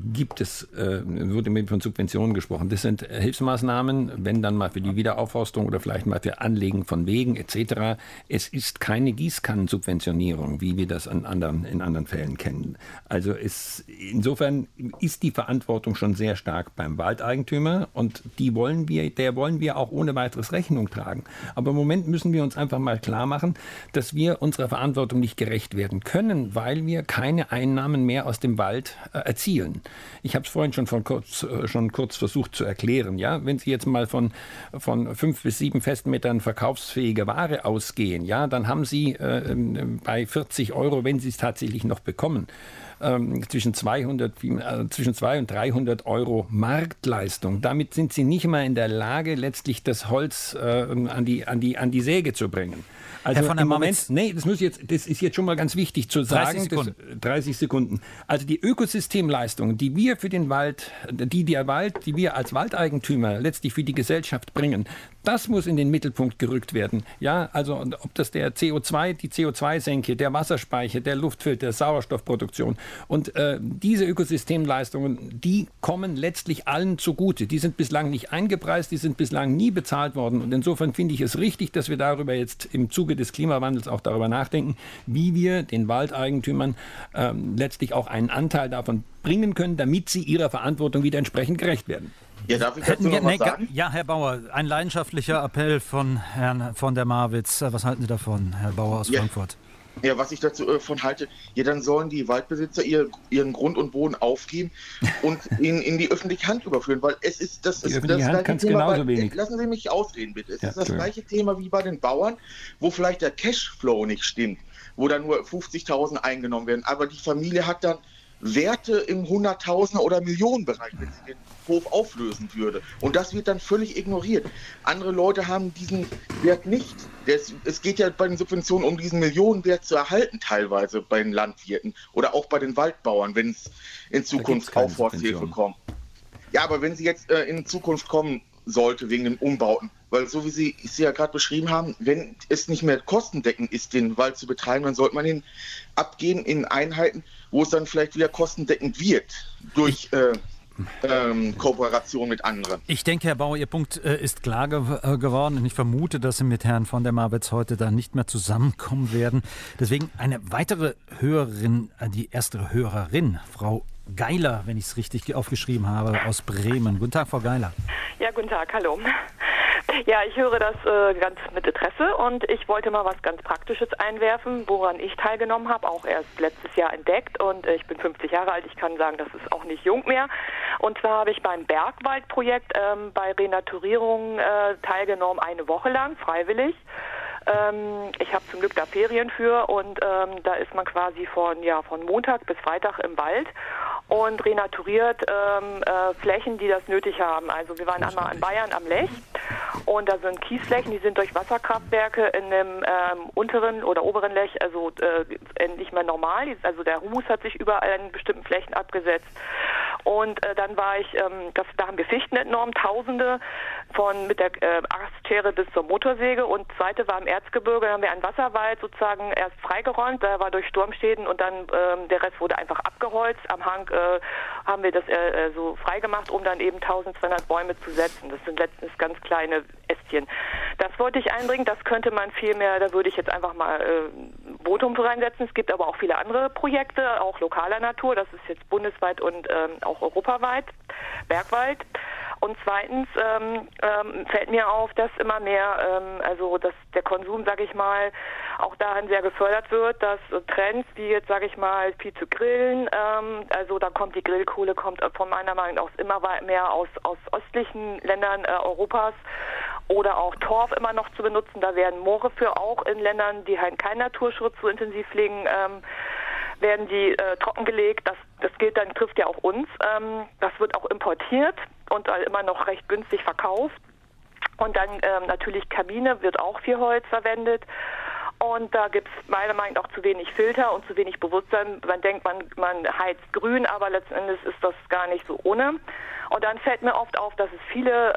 wurde mit von Subventionen gesprochen. Das sind Hilfsmaßnahmen, wenn dann mal für die Wiederaufforstung oder vielleicht mal für Anlegen von Wegen etc. Es ist keine Gießkannensubventionierung, wie wir das in anderen Fällen kennen. Also insofern ist die Verantwortung schon sehr stark beim Waldeigentümer und der wollen wir auch ohne weiteres Rechnung tragen. Aber im Moment müssen wir uns einfach mal klar machen, dass wir unserer Verantwortung nicht gerecht werden können, weil wir keine Einnahmen mehr aus dem Wald erzielen. Ich habe es vorhin schon kurz versucht zu erklären. Ja? Wenn Sie jetzt mal von 5 bis 7 Festmetern verkaufsfähige Ware ausgehen, ja, dann haben Sie bei 40 €, wenn Sie es tatsächlich noch bekommen, zwischen 200 und 300 € Marktleistung. Damit sind Sie nicht mal in der Lage, letztlich das Holz an die Säge zu bringen. Also im Moment, das ist jetzt schon mal ganz wichtig zu sagen. 30 Sekunden. Also die Ökosystemleistungen, die wir für den Wald, die wir als Waldeigentümer letztlich für die Gesellschaft bringen, das muss in den Mittelpunkt gerückt werden. Ja, also ob das die CO2-Senke, der Wasserspeicher, der Luftfilter, Sauerstoffproduktion und diese Ökosystemleistungen, die kommen letztlich allen zugute. Die sind bislang nicht eingepreist, die sind bislang nie bezahlt worden und insofern finde ich es richtig, dass wir darüber jetzt im Zuge des Klimawandels auch darüber nachdenken, wie wir den Waldeigentümern letztlich auch einen Anteil davon bringen können, damit sie ihrer Verantwortung wieder entsprechend gerecht werden. Ja, darf ich dazu noch was sagen? Ja, Herr Bauer, ein leidenschaftlicher Appell von Herrn von der Marwitz. Was halten Sie davon, Herr Bauer aus Frankfurt? Ja, was ich dazu von halte, ja, dann sollen die Waldbesitzer ihren Grund und Boden aufgeben und ihn in die öffentliche Hand überführen, weil es ist das gleiche Thema. Lassen Sie mich ausreden, bitte. Es ist das gleiche Thema wie bei den Bauern, wo vielleicht der Cashflow nicht stimmt, wo dann nur 50.000 eingenommen werden, aber die Familie hat dann Werte im Hunderttausender- oder Millionenbereich, wenn sie den Hof auflösen würde. Und das wird dann völlig ignoriert. Andere Leute haben diesen Wert nicht. Es geht ja bei den Subventionen um diesen Millionenwert zu erhalten, teilweise bei den Landwirten oder auch bei den Waldbauern, wenn es in Zukunft auf Forsthilfe kommt. Ja, aber wenn sie jetzt in Zukunft kommen sollte wegen den Umbauten, weil so wie Sie es ja gerade beschrieben haben, wenn es nicht mehr kostendeckend ist, den Wald zu betreiben, dann sollte man ihn abgeben in Einheiten, wo es dann vielleicht wieder kostendeckend wird durch Kooperation mit anderen. Ich denke, Herr Bauer, Ihr Punkt ist klar geworden und ich vermute, dass Sie mit Herrn von der Marwitz heute da nicht mehr zusammenkommen werden. Deswegen eine weitere Hörerin, die erste Hörerin, Frau Geiler, wenn ich es richtig aufgeschrieben habe, aus Bremen. Guten Tag, Frau Geiler. Ja, guten Tag, hallo. Ja, ich höre das ganz mit Interesse und ich wollte mal was ganz Praktisches einwerfen, woran ich teilgenommen habe, auch erst letztes Jahr entdeckt und ich bin 50 Jahre alt, ich kann sagen, das ist auch nicht jung mehr. Und zwar habe ich beim Bergwaldprojekt bei Renaturierung teilgenommen, eine Woche lang, freiwillig. Ich habe zum Glück da Ferien für und da ist man quasi von Montag bis Freitag im Wald und renaturiert Flächen, die das nötig haben. Also wir waren einmal in Bayern am Lech und da sind Kiesflächen, die sind durch Wasserkraftwerke in dem unteren oder oberen Lech also nicht mehr normal. Also der Humus hat sich überall in bestimmten Flächen abgesetzt. Und dann war ich, da haben wir Fichten entnommen, Tausende mit der Astschere bis zur Motorsäge und zweite war im Erzgebirge, da haben wir einen Wasserwald sozusagen erst freigeräumt, da war durch Sturmschäden und dann der Rest wurde einfach abgeholzt. Am Hang haben wir das so freigemacht, um dann eben 1200 Bäume zu setzen. Das sind letztens ganz kleine Ästchen. Das wollte ich einbringen, das könnte man viel mehr, da würde ich jetzt einfach mal Votum für reinsetzen. Es gibt aber auch viele andere Projekte, auch lokaler Natur, das ist jetzt bundesweit und auch europaweit, Bergwald. Und zweitens fällt mir auf, dass immer mehr, dass der Konsum, sage ich mal, auch dahin sehr gefördert wird, dass Trends, wie jetzt, sage ich mal, viel zu grillen, da kommt die Grillkohle, kommt von meiner Meinung nach immer mehr aus östlichen Ländern Europas. oder auch Torf immer noch zu benutzen. Da werden Moore für auch in Ländern, die halt keinen Naturschutz so intensiv pflegen, werden die trockengelegt. Das gilt dann, trifft ja auch uns. Das wird auch importiert und immer noch recht günstig verkauft. Und dann natürlich Kamine, wird auch viel Holz verwendet. Und da gibt es meiner Meinung nach auch zu wenig Filter und zu wenig Bewusstsein. Man denkt, man heizt grün, aber letzten Endes ist das gar nicht so ohne. Und dann fällt mir oft auf, dass es viele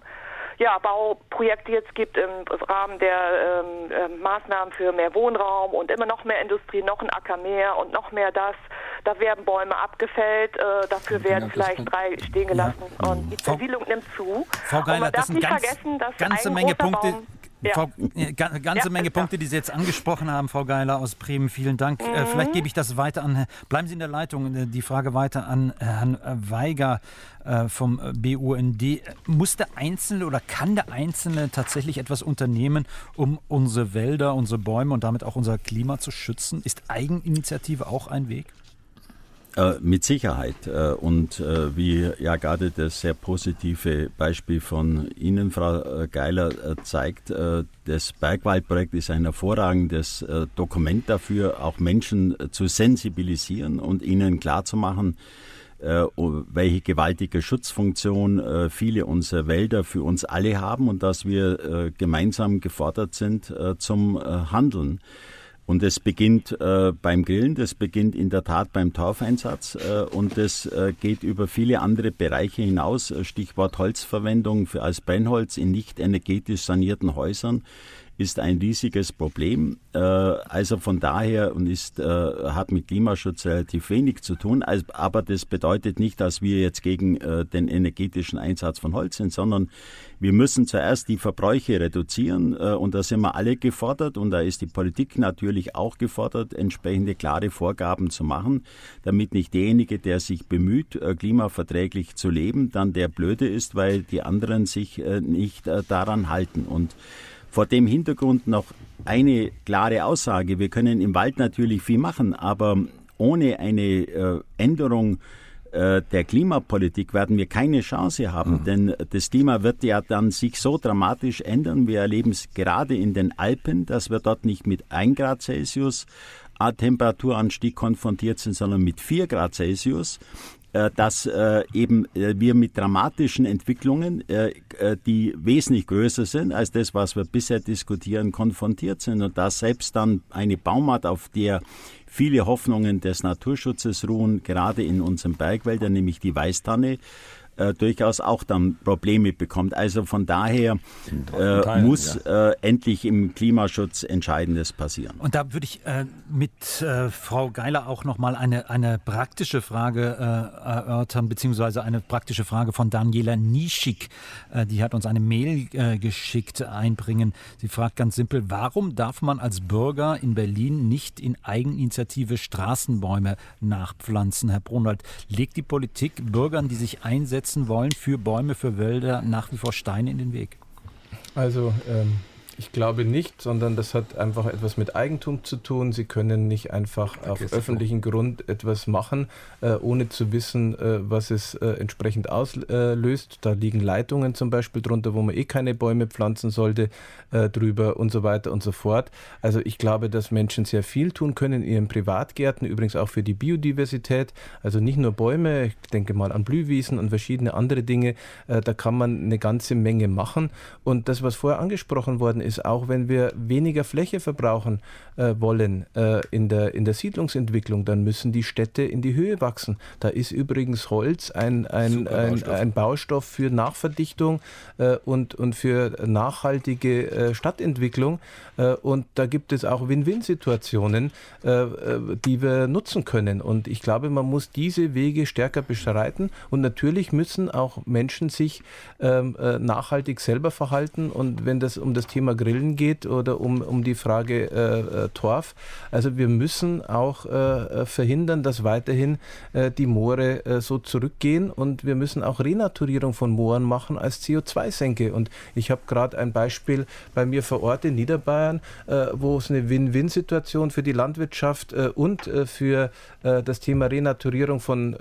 Bauprojekte jetzt gibt im Rahmen der Maßnahmen für mehr Wohnraum und immer noch mehr Industrie, noch ein Acker mehr und noch mehr das. Da werden Bäume abgefällt, dafür werden vielleicht 3 stehen gelassen und die Zersiedlung nimmt zu. Frau Geiler, das sind ganze Menge Punkte. Menge Punkte, die Sie jetzt angesprochen haben, Frau Geiler aus Bremen. Vielen Dank. Vielleicht gebe ich das weiter an, bleiben Sie in der Leitung, die Frage weiter an Herrn Weiger vom BUND. Muss der Einzelne oder kann der Einzelne tatsächlich etwas unternehmen, um unsere Wälder, unsere Bäume und damit auch unser Klima zu schützen? Ist Eigeninitiative auch ein Weg? Mit Sicherheit. Und wie ja gerade das sehr positive Beispiel von Ihnen, Frau Geiler, zeigt, das Bergwaldprojekt ist ein hervorragendes Dokument dafür, auch Menschen zu sensibilisieren und ihnen klarzumachen, welche gewaltige Schutzfunktion viele unserer Wälder für uns alle haben und dass wir gemeinsam gefordert sind zum Handeln. Und es beginnt beim Grillen, das beginnt in der Tat beim Torfeinsatz und das geht über viele andere Bereiche hinaus. Stichwort Holzverwendung als Brennholz in nicht energetisch sanierten Häusern ist ein riesiges Problem. Also von daher und hat mit Klimaschutz relativ wenig zu tun. Aber das bedeutet nicht, dass wir jetzt gegen den energetischen Einsatz von Holz sind, sondern wir müssen zuerst die Verbräuche reduzieren und da sind wir alle gefordert und da ist die Politik natürlich auch gefordert, entsprechende klare Vorgaben zu machen, damit nicht derjenige, der sich bemüht, klimaverträglich zu leben, dann der Blöde ist, weil die anderen sich nicht daran halten. Und vor dem Hintergrund noch eine klare Aussage. Wir können im Wald natürlich viel machen, aber ohne eine Änderung der Klimapolitik werden wir keine Chance haben, denn das Klima wird ja dann sich so dramatisch ändern. Wir erleben es gerade in den Alpen, dass wir dort nicht mit 1 Grad Celsius Temperaturanstieg konfrontiert sind, sondern mit 4 Grad Celsius. Dass eben wir mit dramatischen Entwicklungen, die wesentlich größer sind als das, was wir bisher diskutieren, konfrontiert sind. Und dass selbst dann eine Baumart, auf der viele Hoffnungen des Naturschutzes ruhen, gerade in unseren Bergwäldern, nämlich die Weißtanne, durchaus auch dann Probleme bekommt. Also von daher muss endlich im Klimaschutz Entscheidendes passieren. Und da würde ich mit Frau Geiler auch nochmal eine praktische Frage erörtern, beziehungsweise eine praktische Frage von Daniela Nischik. Die hat uns eine Mail geschickt, einbringen. Sie fragt ganz simpel, warum darf man als Bürger in Berlin nicht in Eigeninitiative Straßenbäume nachpflanzen? Herr Brunwald, legt die Politik Bürgern, die sich einsetzen wollen für Bäume, für Wälder, nach wie vor Steine in den Weg? Also ich glaube nicht, sondern das hat einfach etwas mit Eigentum zu tun. Sie können nicht einfach auf öffentlichen Grund etwas machen, ohne zu wissen, was es entsprechend auslöst. Da liegen Leitungen zum Beispiel drunter, wo man keine Bäume pflanzen sollte, drüber und so weiter und so fort. Also ich glaube, dass Menschen sehr viel tun können in ihren Privatgärten, übrigens auch für die Biodiversität. Also nicht nur Bäume, ich denke mal an Blühwiesen und verschiedene andere Dinge. Da kann man eine ganze Menge machen. Und das, was vorher angesprochen worden ist, auch wenn wir weniger Fläche verbrauchen wollen in der Siedlungsentwicklung, dann müssen die Städte in die Höhe wachsen. Da ist übrigens Holz ein Baustoff für Nachverdichtung und für nachhaltige Stadtentwicklung. Und da gibt es auch Win-Win-Situationen, die wir nutzen können. Und ich glaube, man muss diese Wege stärker beschreiten. Und natürlich müssen auch Menschen sich nachhaltig selber verhalten. Und wenn das um das Thema Grillen geht oder um die Frage Torf. Also wir müssen auch verhindern, dass weiterhin die Moore so zurückgehen, und wir müssen auch Renaturierung von Mooren machen als CO2-Senke. Und ich habe gerade ein Beispiel bei mir vor Ort in Niederbayern, wo es eine Win-Win-Situation für die Landwirtschaft und für das Thema Renaturierung von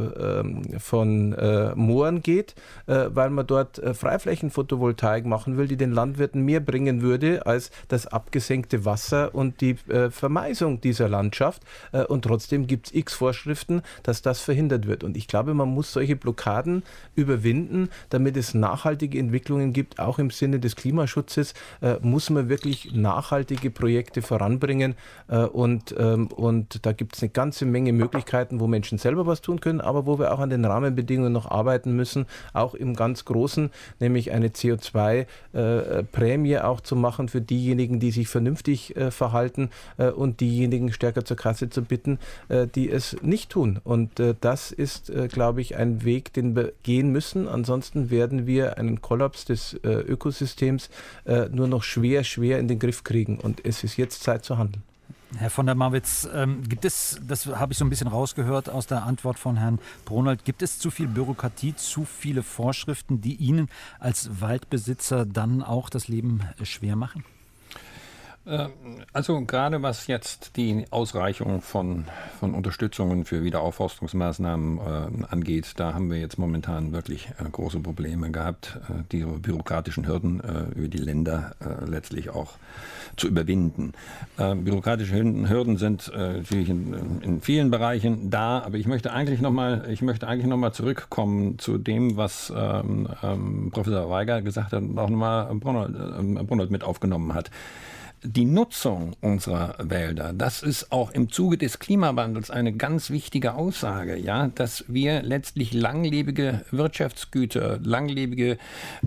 Mooren geht, weil man dort Freiflächenphotovoltaik machen will, die den Landwirten mehr bringen würde als das abgesenkte Wasser und die Vermeisung dieser Landschaft. Und trotzdem gibt es x Vorschriften, dass das verhindert wird. Und ich glaube, man muss solche Blockaden überwinden, damit es nachhaltige Entwicklungen gibt. Auch im Sinne des Klimaschutzes muss man wirklich nachhaltige Projekte voranbringen. Und da gibt es eine ganze Menge Möglichkeiten, wo Menschen selber was tun können, aber wo wir auch an den Rahmenbedingungen noch arbeiten müssen, auch im ganz Großen, nämlich eine CO2-Prämie auch zu machen für diejenigen, die sich vernünftig verhalten, und diejenigen stärker zur Kasse zu bitten, die es nicht tun. Und das ist, glaube ich, ein Weg, den wir gehen müssen. Ansonsten werden wir einen Kollaps des Ökosystems nur noch schwer in den Griff kriegen. Und es ist jetzt Zeit zu handeln. Herr von der Marwitz, gibt es, das habe ich so ein bisschen rausgehört aus der Antwort von Herrn Bronold, gibt es zu viel Bürokratie, zu viele Vorschriften, die Ihnen als Waldbesitzer dann auch das Leben schwer machen? Also gerade was jetzt die Ausreichung von Unterstützungen für Wiederaufforstungsmaßnahmen angeht, da haben wir jetzt momentan wirklich große Probleme gehabt, diese bürokratischen Hürden über die Länder letztlich auch zu überwinden. Bürokratische Hürden sind natürlich in vielen Bereichen da, aber ich möchte eigentlich noch mal zurückkommen zu dem, was Professor Weiger gesagt hat und auch nochmal Bronold mit aufgenommen hat. Die Nutzung unserer Wälder, das ist auch im Zuge des Klimawandels eine ganz wichtige Aussage, ja, dass wir letztlich langlebige Wirtschaftsgüter, langlebige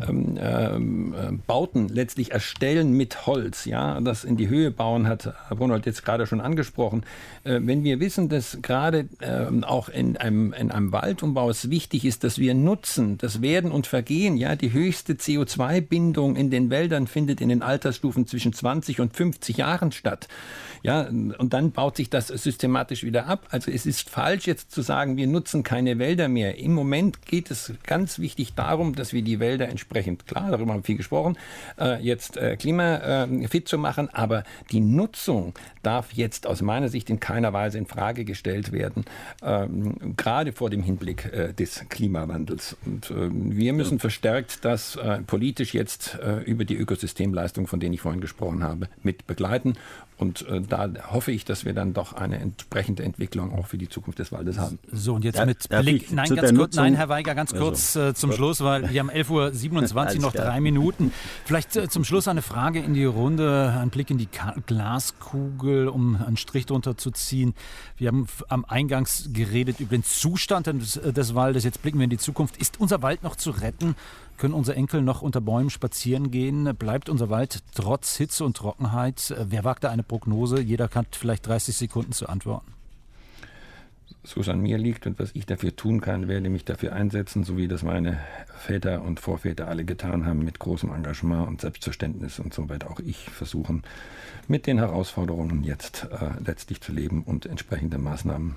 Bauten letztlich erstellen mit Holz, ja, das in die Höhe bauen, hat Herr Bronold jetzt gerade schon angesprochen. Wenn wir wissen, dass gerade auch in einem Waldumbau es wichtig ist, dass wir nutzen, das Werden und Vergehen, ja, die höchste CO2-Bindung in den Wäldern findet in den Altersstufen zwischen 20 und 50 Jahren statt. Ja, und dann baut sich das systematisch wieder ab. Also es ist falsch jetzt zu sagen, wir nutzen keine Wälder mehr. Im Moment geht es ganz wichtig darum, dass wir die Wälder entsprechend, klar, darüber haben wir viel gesprochen, jetzt klimafit zu machen, aber die Nutzung darf jetzt aus meiner Sicht in keiner Weise in Frage gestellt werden, gerade vor dem Hinblick des Klimawandels. Und wir müssen verstärkt das politisch jetzt über die Ökosystemleistung, von denen ich vorhin gesprochen habe, mit begleiten. Und da hoffe ich, dass wir dann doch eine entsprechende Entwicklung auch für die Zukunft des Waldes haben. So, und jetzt mit Blick, nein, Herr Weiger, ganz kurz zum Schluss, weil wir haben 11.27 Uhr, noch 3 Minuten. Vielleicht zum Schluss eine Frage in die Runde, ein Blick in die Glaskugel, um einen Strich drunter zu ziehen. Wir haben am Eingangs geredet über den Zustand des Waldes. Jetzt blicken wir in die Zukunft. Ist unser Wald noch zu retten? Können unsere Enkel noch unter Bäumen spazieren gehen? Bleibt unser Wald trotz Hitze und Trockenheit? Wer wagt da eine Prognose? Jeder hat vielleicht 30 Sekunden zu antworten. So es an mir liegt und was ich dafür tun kann, werde mich dafür einsetzen, so wie das meine Väter und Vorväter alle getan haben, mit großem Engagement und Selbstverständnis, und so werde auch ich versuchen, mit den Herausforderungen jetzt letztlich zu leben und entsprechende Maßnahmen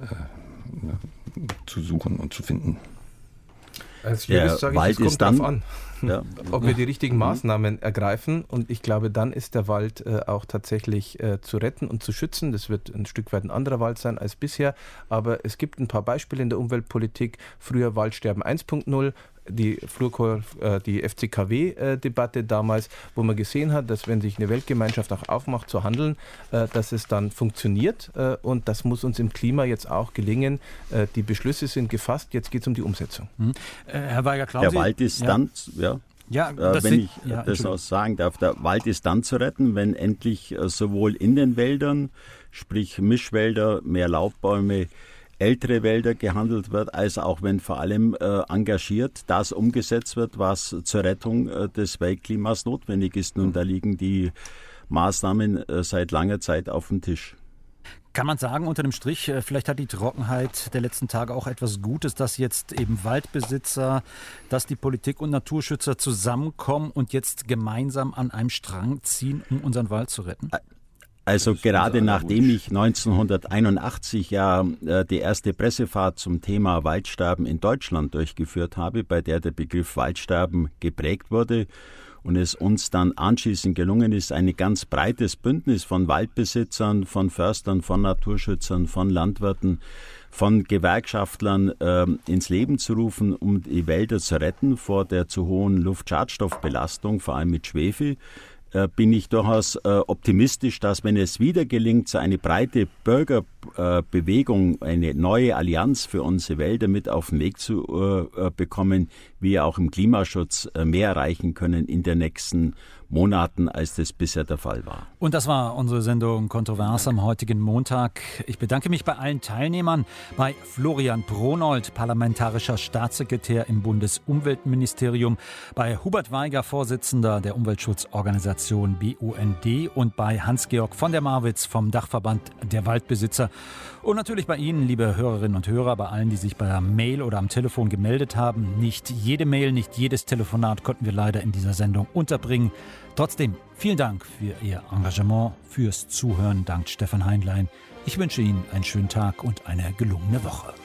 zu suchen und zu finden. Als Jurist sage ich, es kommt darauf an, ob wir die richtigen Maßnahmen ergreifen. Und ich glaube, dann ist der Wald auch tatsächlich zu retten und zu schützen. Das wird ein Stück weit ein anderer Wald sein als bisher. Aber es gibt ein paar Beispiele in der Umweltpolitik. Früher Waldsterben 1.0. Die FCKW-Debatte damals, wo man gesehen hat, dass wenn sich eine Weltgemeinschaft auch aufmacht zu handeln, dass es dann funktioniert, und das muss uns im Klima jetzt auch gelingen. Die Beschlüsse sind gefasst, jetzt geht es um die Umsetzung. Herr Weiger, glauben Sie? Der Wald ist dann, wenn ich das auch sagen darf, der Wald ist dann zu retten, wenn endlich sowohl in den Wäldern, sprich Mischwälder, mehr Laubbäume, ältere Wälder gehandelt wird, als auch wenn vor allem engagiert das umgesetzt wird, was zur Rettung des Weltklimas notwendig ist. Und da liegen die Maßnahmen seit langer Zeit auf dem Tisch. Kann man sagen, unter dem Strich, vielleicht hat die Trockenheit der letzten Tage auch etwas Gutes, dass jetzt eben Waldbesitzer, dass die Politik und Naturschützer zusammenkommen und jetzt gemeinsam an einem Strang ziehen, um unseren Wald zu retten? Also gerade nachdem ich 1981 die erste Pressefahrt zum Thema Waldsterben in Deutschland durchgeführt habe, bei der der Begriff Waldsterben geprägt wurde, und es uns dann anschließend gelungen ist, ein ganz breites Bündnis von Waldbesitzern, von Förstern, von Naturschützern, von Landwirten, von Gewerkschaftlern ins Leben zu rufen, um die Wälder zu retten vor der zu hohen Luftschadstoffbelastung, vor allem mit Schwefel, bin ich durchaus optimistisch, dass, wenn es wieder gelingt, so eine breite Bürgerbewegung, eine neue Allianz für unsere Wälder mit auf den Weg zu bekommen, wir auch im Klimaschutz mehr erreichen können in den nächsten Monaten, als das bisher der Fall war. Und das war unsere Sendung Kontrovers am heutigen Montag. Ich bedanke mich bei allen Teilnehmern, bei Florian Bronold, parlamentarischer Staatssekretär im Bundesumweltministerium, bei Hubert Weiger, Vorsitzender der Umweltschutzorganisation BUND, und bei Hans-Georg von der Marwitz vom Dachverband der Waldbesitzer. Und natürlich bei Ihnen, liebe Hörerinnen und Hörer, bei allen, die sich bei der Mail oder am Telefon gemeldet haben. Nicht jede Mail, nicht jedes Telefonat konnten wir leider in dieser Sendung unterbringen. Trotzdem, vielen Dank für Ihr Engagement, fürs Zuhören. Dank Stefan Heinlein. Ich wünsche Ihnen einen schönen Tag und eine gelungene Woche.